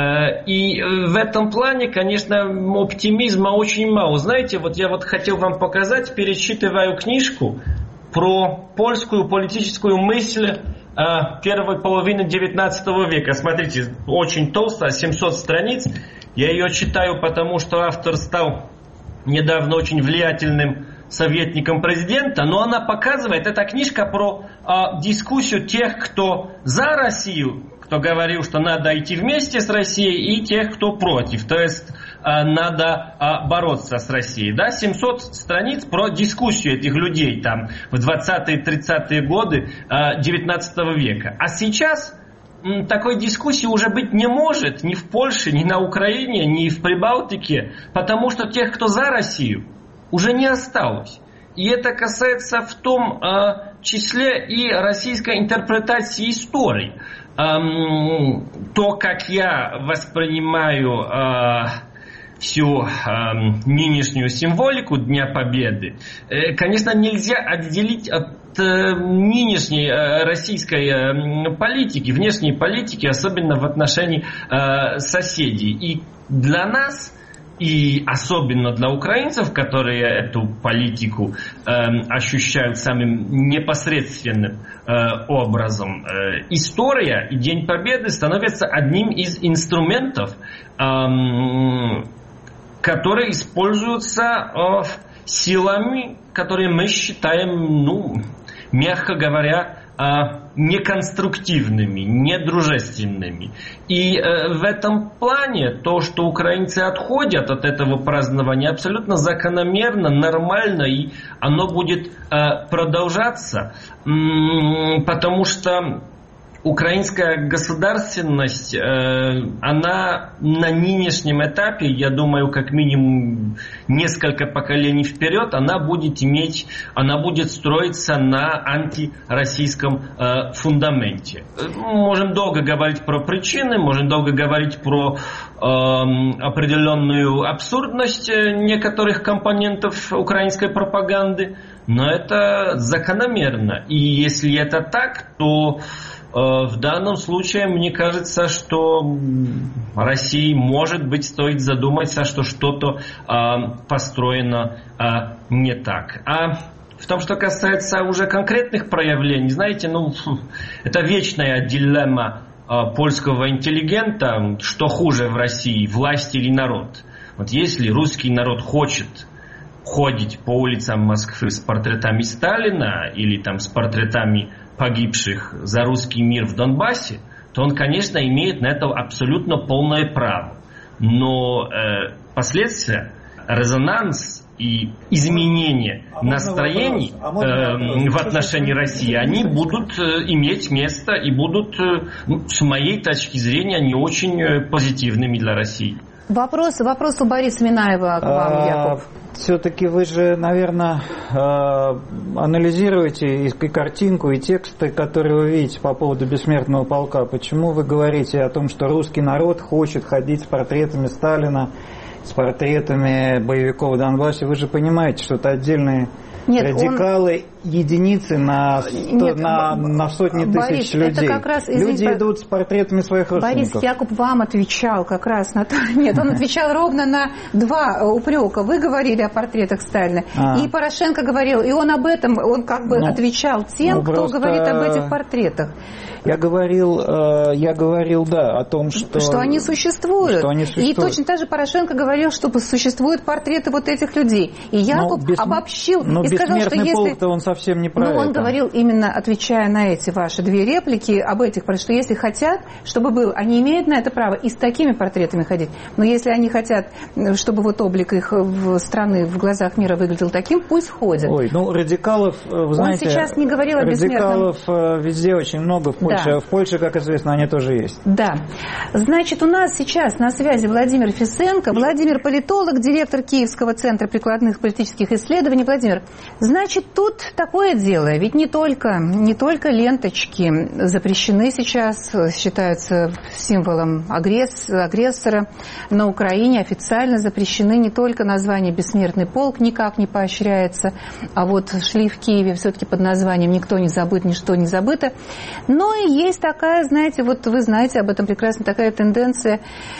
И в этом плане, конечно, оптимизма очень мало. Знаете, вот я хотел вам показать, перечитываю книжку про польскую политическую мысль первой половины 19 века. Смотрите, очень толстая, 700 страниц. Я ее читаю, потому что автор стал недавно очень влиятельным советником президента, но она показывает, эта книжка про дискуссию тех, кто за Россию, кто говорил, что надо идти вместе с Россией, и тех, кто против. То есть надо бороться с Россией. Да? 700 страниц про дискуссию этих людей там, в 20-30-е годы 19 века. А сейчас такой дискуссии уже быть не может ни в Польше, ни на Украине, ни в Прибалтике, потому что тех, кто за Россию, уже не осталось. И это касается в том числе и российской интерпретации истории. То, как я воспринимаю всю нынешнюю символику Дня Победы, конечно, нельзя отделить от нынешней российской политики, внешней политики, особенно в отношении соседей. И для нас, и особенно для украинцев, которые эту политику ощущают самым непосредственным образом, история и День Победы становятся одним из инструментов, которые используются силами, которые мы считаем, мягко говоря, неконструктивными, недружественными. И в этом плане то, что украинцы отходят от этого празднования, абсолютно закономерно, нормально, и оно будет продолжаться, потому что украинская государственность, она на нынешнем этапе, я думаю, как минимум несколько поколений вперед, она будет строиться на антироссийском фундаменте. Можем долго говорить про причины, можем долго говорить про определенную абсурдность некоторых компонентов украинской пропаганды, но это закономерно. И если это так, то в данном случае мне кажется, что России, может быть, стоит задуматься, что что-то построено не так. А в том, что касается уже конкретных проявлений, знаете, это вечная дилемма польского интеллигента, что хуже в России, власть или народ. Вот если русский народ хочет ходить по улицам Москвы с портретами Сталина или там с портретами погибших за русский мир в Донбассе, то он, конечно, имеет на это абсолютно полное право. Но последствия, резонанс и изменения настроений в отношении России, они будут иметь место и будут, с моей точки зрения, не очень позитивными для России. Вопрос у Бориса Минаева к вам, Яков. Все-таки вы же, наверное, анализируете и картинку, и тексты, которые вы видите по поводу бессмертного полка. Почему вы говорите о том, что русский народ хочет ходить с портретами Сталина, с портретами боевиков в Донбассе? Вы же понимаете, что это отдельные радикалы, единицы на сотни тысяч людей. Это как раз, люди идут с портретами своих родственников. Борис, Якуб вам отвечал как раз на то. Нет, он отвечал ровно на два упрека. Вы говорили о портретах Сталина, и Порошенко говорил, и он об этом, он как бы отвечал тем, кто говорит об этих портретах. Я говорил, да, о том, что они существуют. И точно так же Порошенко говорил, что существуют портреты вот этих людей. И Якуб обобщил и сказал, что если... полк-то он совсем не про это. Он говорил, именно отвечая на эти ваши две реплики, об этих, что если хотят, чтобы был, они имеют на это право и с такими портретами ходить. Но если они хотят, чтобы вот облик их страны в глазах мира выглядел таким, пусть ходят. Радикалов, вы знаете... Он сейчас не говорил о бессмертном... Радикалов везде очень много, в Польше. Да. В Польше, как известно, они тоже есть. Да. Значит, у нас сейчас на связи Владимир Фисенко. Владимир — политолог, директор Киевского центра прикладных политических исследований. Владимир, значит, тут такое дело. Ведь не только ленточки запрещены сейчас, считаются символом агрессора. На Украине официально запрещены не только название «Бессмертный полк», никак не поощряется, а вот шли в Киеве все-таки под названием «Никто не забыт, ничто не забыто». Но и есть такая, знаете, вот вы знаете об этом прекрасно, такая тенденция,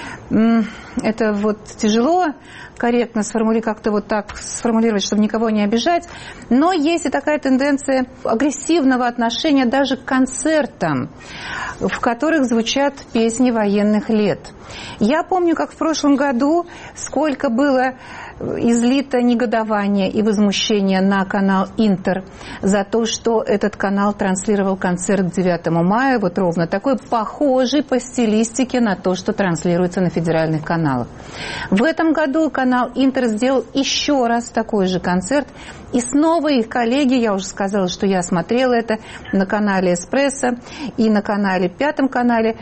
это вот тяжело корректно сформулировать, чтобы никого не обижать, но есть и такая тенденция агрессивного отношения даже к концертам, в которых звучат песни военных лет. Я помню, как в прошлом году, сколько было излито негодование и возмущение на канал «Интер» за то, что этот канал транслировал концерт к 9 мая, вот ровно такой, похожий по стилистике на то, что транслируется на федеральных каналах. В этом году канал «Интер» сделал еще раз такой же концерт, и снова их коллеги, я уже сказала, что я смотрела это на канале «Эспрессо» и на канале, 5 канале,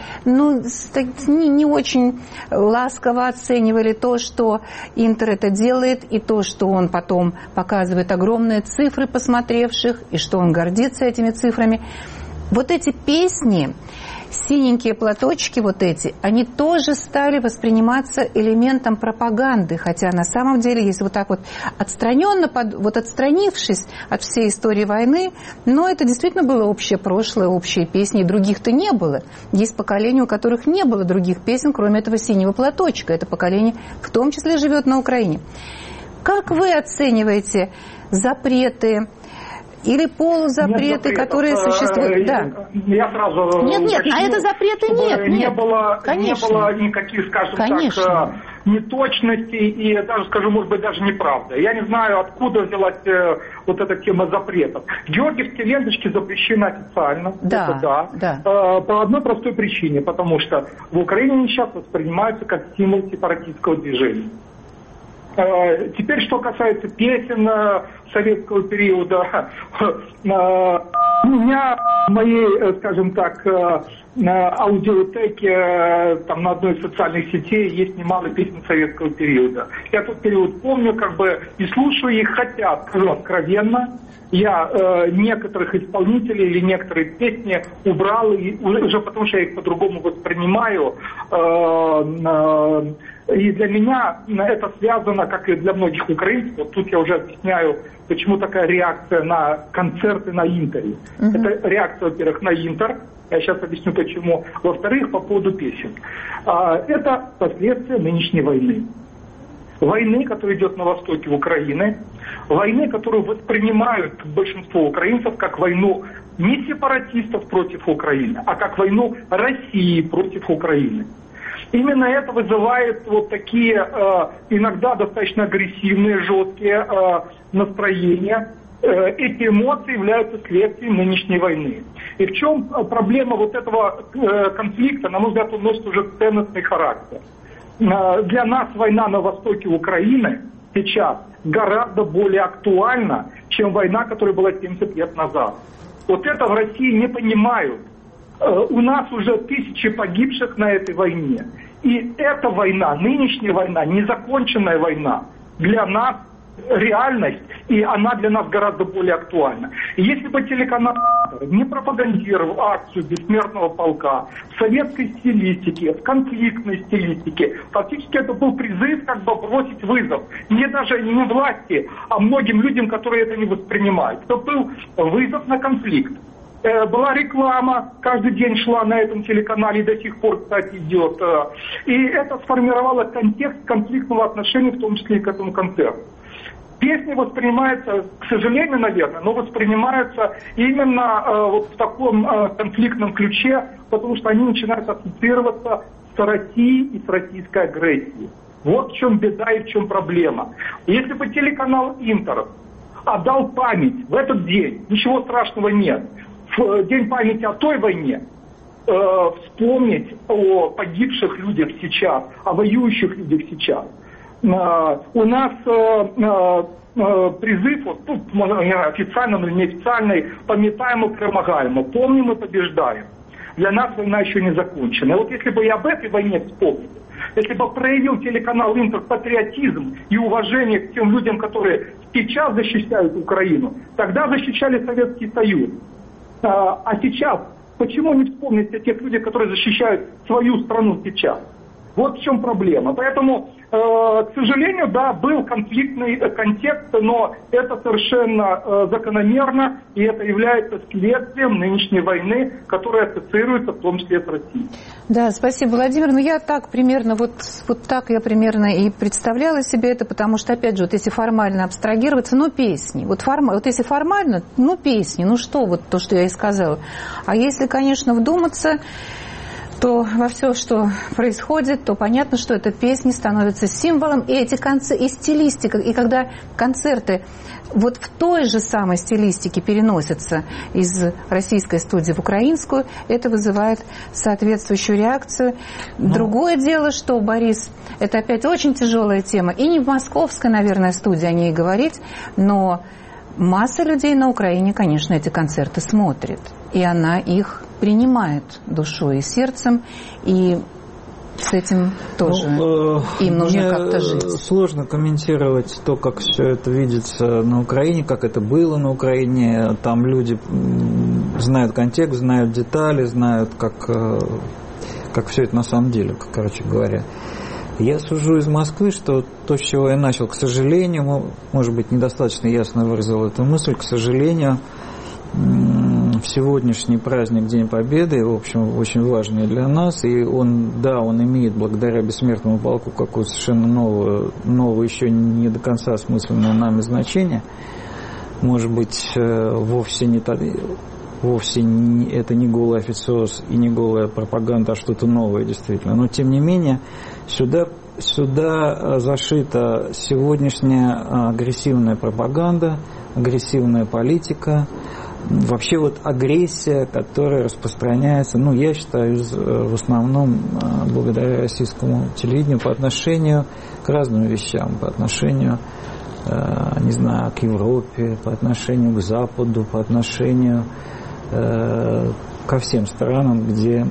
не очень ласково оценивали то, что «Интер» это делает, и то, что он потом показывает огромные цифры посмотревших, и что он гордится этими цифрами. Вот эти песни, синенькие платочки вот эти, они тоже стали восприниматься элементом пропаганды, хотя на самом деле, если вот так вот отстраненно, отстранившись от всей истории войны, но это действительно было общее прошлое, общие песни, и других-то не было. Есть поколения, у которых не было других песен, кроме этого синего платочка. Это поколение в том числе живет на Украине. Как вы оцениваете запреты или полузапреты, которые существуют? Да. Я сразу Нет, а это запреты нет. Не было никаких, скажем так, неточностей и, даже скажу, может быть, даже неправда. Я не знаю, откуда взялась вот эта тема запретов. Георгиевские ленточки запрещены официально. Да, да. По одной простой причине, потому что в Украине они сейчас воспринимаются как символ сепаратистского движения. Теперь, что касается песен советского периода, у меня в моей, скажем так, аудиотеке там, на одной из социальных сетей есть немало песен советского периода. Я тот период помню, и слушаю их, хотя, скажу откровенно, я некоторых исполнителей или некоторые песни убрал, уже потому что я их по-другому воспринимаю. И для меня это связано, как и для многих украинцев, вот тут я уже объясняю, почему такая реакция на концерты на Интере. Это реакция, во-первых, на Интер, я сейчас объясню почему. Во-вторых, по поводу песен. Это последствия нынешней войны. Войны, которая идет на востоке Украины, войны, которую воспринимают большинство украинцев как войну не сепаратистов против Украины, а как войну России против Украины. Именно это вызывает вот такие иногда достаточно агрессивные, жесткие настроения. Эти эмоции являются следствием нынешней войны. И в чем проблема вот этого конфликта, на мой взгляд, он носит уже ценностный характер. Для нас война на востоке Украины сейчас гораздо более актуальна, чем война, которая была 70 лет назад. Вот это в России не понимают. У нас уже тысячи погибших на этой войне. И эта война, нынешняя война, незаконченная война, для нас реальность, и она для нас гораздо более актуальна. И если бы телеканал не пропагандировал акцию Бессмертного полка в советской стилистике, в конфликтной стилистике, фактически это был призыв как бы бросить вызов. Не даже не власти, а многим людям, которые это не воспринимают. Это был вызов на конфликт. Была реклама, каждый день шла на этом телеканале, и до сих пор, кстати, идет. И это сформировало контекст конфликтного отношения, в том числе и к этому концерту. Песни воспринимаются, к сожалению, наверное, но воспринимаются именно вот в таком конфликтном ключе, потому что они начинают ассоциироваться с Россией и с российской агрессией. Вот в чем беда и в чем проблема. Если бы телеканал Интер отдал память в этот день, ничего страшного нет. В день памяти о той войне вспомнить о погибших людях сейчас, о воюющих людях сейчас. У нас призыв, вот тут официально или неофициальный, памятаем и помогаем, помним и побеждаем. Для нас война еще не закончена. И вот если бы я об этой войне вспомнил, если бы проявил телеканал Интер патриотизм и уважение к тем людям, которые сейчас защищают Украину, тогда защищали Советский Союз. А сейчас, почему не вспомнить о тех людях, которые защищают свою страну сейчас? Вот в чем проблема. Поэтому, к сожалению, да, был конфликтный контекст, но это совершенно закономерно, и это является следствием нынешней войны, которая ассоциируется в том числе с Россией. Да, спасибо, Владимир. Ну, я так примерно, вот так я примерно и представляла себе это, потому что, опять же, вот если формально абстрагироваться, ну, песни. Вот если формально, ну, песни, ну, что вот то, что я и сказала. А если, конечно, вдуматься, то во все, что происходит, то понятно, что это песни становятся символом, и эти и стилистика, и когда концерты вот в той же самой стилистике переносятся из российской студии в украинскую, это вызывает соответствующую реакцию. Другое дело, что, Борис, это опять очень тяжелая тема, и не в московской, наверное, студии о ней говорить, но масса людей на Украине, конечно, эти концерты смотрит, и она их принимает душой и сердцем, и с этим тоже им нужно как-то жить. Сложно комментировать то, как все это видится на Украине, как это было на Украине. Там люди знают контекст, знают детали, знают, как все это на самом деле, короче говоря. Я сужу из Москвы, что то, с чего я начал, к сожалению, может быть, недостаточно ясно выразил эту мысль, к сожалению, в сегодняшний праздник День Победы, в общем, очень важный для нас, и он имеет благодаря Бессмертному полку какое-то совершенно новое, еще не до конца осмысленное нами значение. Может быть, вовсе это не голый официоз и не голая пропаганда, а что-то новое действительно. Но, тем не менее, сюда сюда зашита сегодняшняя агрессивная пропаганда, агрессивная политика, вообще вот агрессия, которая распространяется, я считаю, в основном благодаря российскому телевидению по отношению к разным вещам, по отношению, не знаю, к Европе, по отношению к Западу, по отношению ко всем странам, где,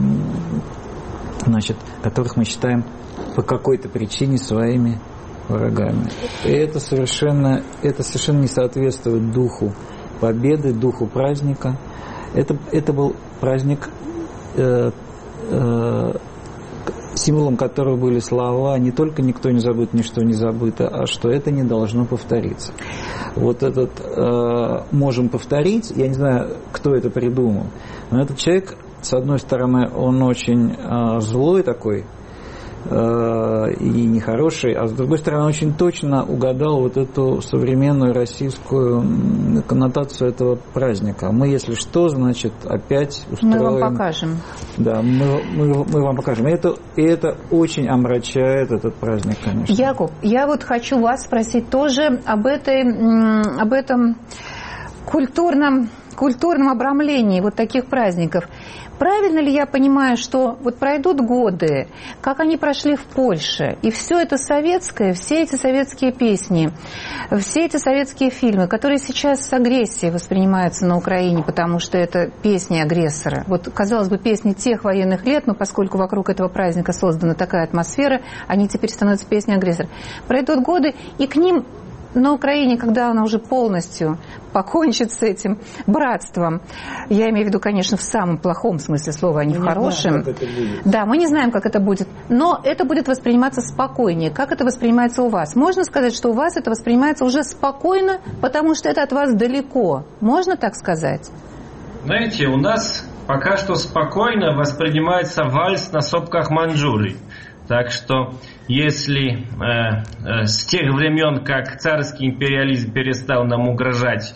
которых мы считаем по какой-то причине своими врагами. И это совершенно не соответствует духу победы, духу праздника. Это был праздник, символом которого были слова «не только никто не забыт, ничто не забыто», а что это не должно повториться. Вот этот «можем повторить», я не знаю, кто это придумал, но этот человек, с одной стороны, он очень злой такой, и нехороший, а с другой стороны очень точно угадал вот эту современную российскую коннотацию этого праздника. Мы, если что, значит, опять устроим... Мы вам покажем. Да, мы вам покажем. И это очень омрачает этот праздник, конечно. Якуб, я вот хочу вас спросить тоже об этом культурном обрамлении вот таких праздников. Правильно ли я понимаю, что вот пройдут годы, как они прошли в Польше, и все это советское, все эти советские песни, все эти советские фильмы, которые сейчас с агрессией воспринимаются на Украине, потому что это песни агрессора. Вот, казалось бы, песни тех военных лет, но поскольку вокруг этого праздника создана такая атмосфера, они теперь становятся песни агрессора. Пройдут годы, и к ним на Украине, когда она уже полностью покончит с этим братством, я имею в виду, конечно, в самом плохом смысле слова, а не в хорошем. Да, мы не знаем, как это будет, но это будет восприниматься спокойнее. Как это воспринимается у вас? Можно сказать, что у вас это воспринимается уже спокойно, потому что это от вас далеко. Можно так сказать? Знаете, у нас пока что спокойно воспринимается вальс на сопках Маньчжурии. Так что, если с тех времен, как царский империализм перестал нам угрожать,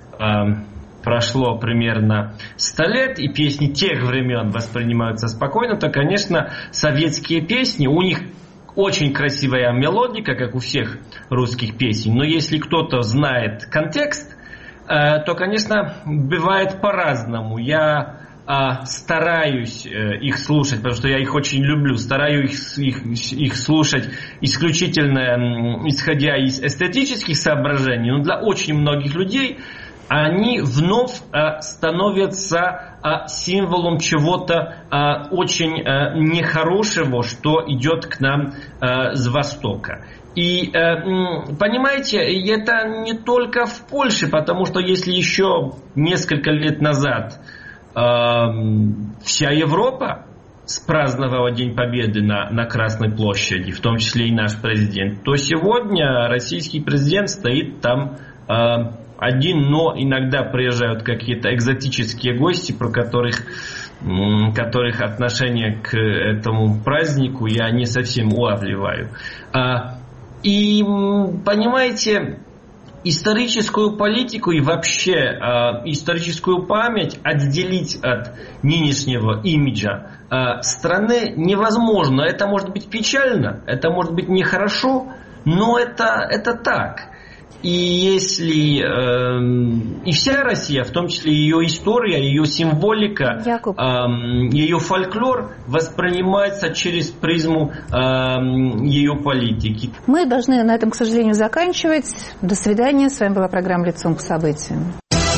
прошло примерно 100 лет, и песни тех времен воспринимаются спокойно, то, конечно, советские песни, у них очень красивая мелодика, как у всех русских песен, но если кто-то знает контекст, то, конечно, бывает по-разному. Я стараюсь их слушать, потому что я их очень люблю, стараюсь их слушать исключительно исходя из эстетических соображений, но для очень многих людей они вновь становятся символом чего-то очень нехорошего, что идет к нам с Востока. И, понимаете, это не только в Польше, потому что если еще несколько лет назад вся Европа праздновала День Победы на Красной площади, в том числе и наш президент, то сегодня российский президент стоит там один, но иногда приезжают какие-то экзотические гости, про которых отношение к этому празднику я не совсем улавливаю. И, понимаете, историческую политику и вообще историческую память отделить от нынешнего имиджа страны невозможно. Это может быть печально, это может быть нехорошо, но это так. И если и вся Россия, в том числе ее история, ее символика, ее фольклор воспринимается через призму ее политики. Мы должны на этом, к сожалению, заканчивать. До свидания. С вами была программа «Лицом к событиям».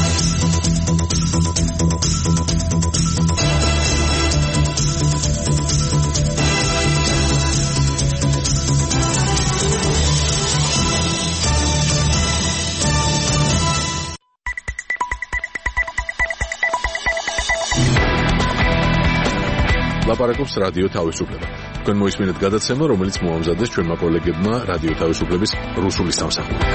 ლაპარაკობს რადიო თავისუფლება. თქვენ მოისმინეთ გადაცემა, რომელიც მოამზადეს ჩვენმა კოლეგებმა რადიო თავისუფლების რუსული სამსახურიდან.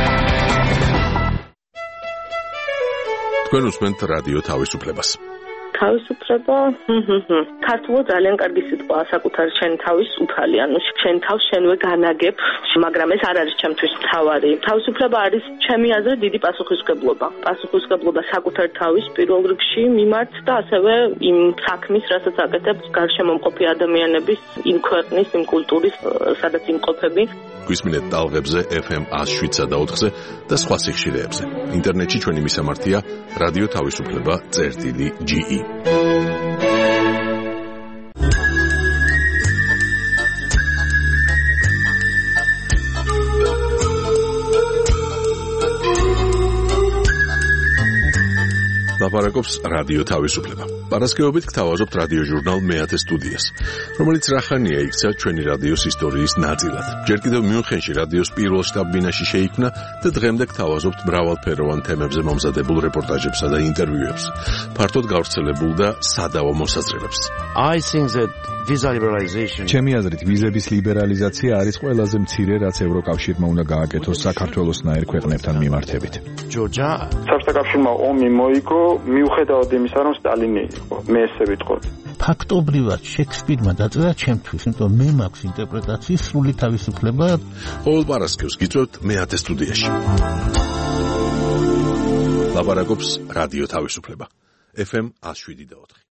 თქვენ უსმენთ რადიო თავისუფლებას. თავისუფლება ქართულად ძალიან კარგი სიტყვა საკუთარ შენ თავის უფალი ანუ შენ თავს შენვე განაგებ მაგრამ ეს არ არის ჩემთვის მთავარი თავისუფლება არის ჩემი აზრით დიდი პასუხისმგებლობა საკუთარ თავის პირველ რიგში მიმართ და ასევე იმ საქმის რასაც აკეთებს გარშემო მყოფი ადამიანების იმ ქვეყნის იმ კულტურის სადაც იმყოფები გვისმინეთ ტალღებზე FM 107 და 4-ზე და სხვა სიხშირეებზე ინტერნეტში ჩვენი მისამართია რადიო თავისუფლება.ge ლაპარაკობს რადიო თავისუფლება. პარასკევობით გთავაზობთ რადიო ჟურნალ მეათე სტუდიას, რომელიც რახანია იქცა ჩვენი რადიოს ისტორიის ნაწილად. ჯერ კიდევ მიუნხენში რადიოს პირველ შტაბ-ბინაში შეიქმნა და დღემდე გთავაზობთ მრავალფეროვან თემებზე მომზადებულ რეპორტაჟებსა და ინტერვიუებს, ფართოდ გავრცელებულ და სადავო მოსაზრებებს. ჩემი აზრით, ვიზების ლიბერალიზაცია არის ყველაზე მცირე, რაც ევროკავშირმა უნდა გააკეთოს საქართველოსნაირ ქვეყნებთან მიმართებით. საბჭოთა კავშირმა ომი მოიგო მიუხედავად იმისა, რომ სტალინი იყო, მე ესე ვიტყოდი. ფაქტობრივად შექსპირმა დაწერა ჩემთვის, იმიტომ მე მაქვს ინტერპრეტაციის სრული თავისუფლება. ყოველ პარასკევს გიწევთ მეათე სტუდიაში. ლაპარაკობს რადიო თავისუფლება. FM 107 და 4.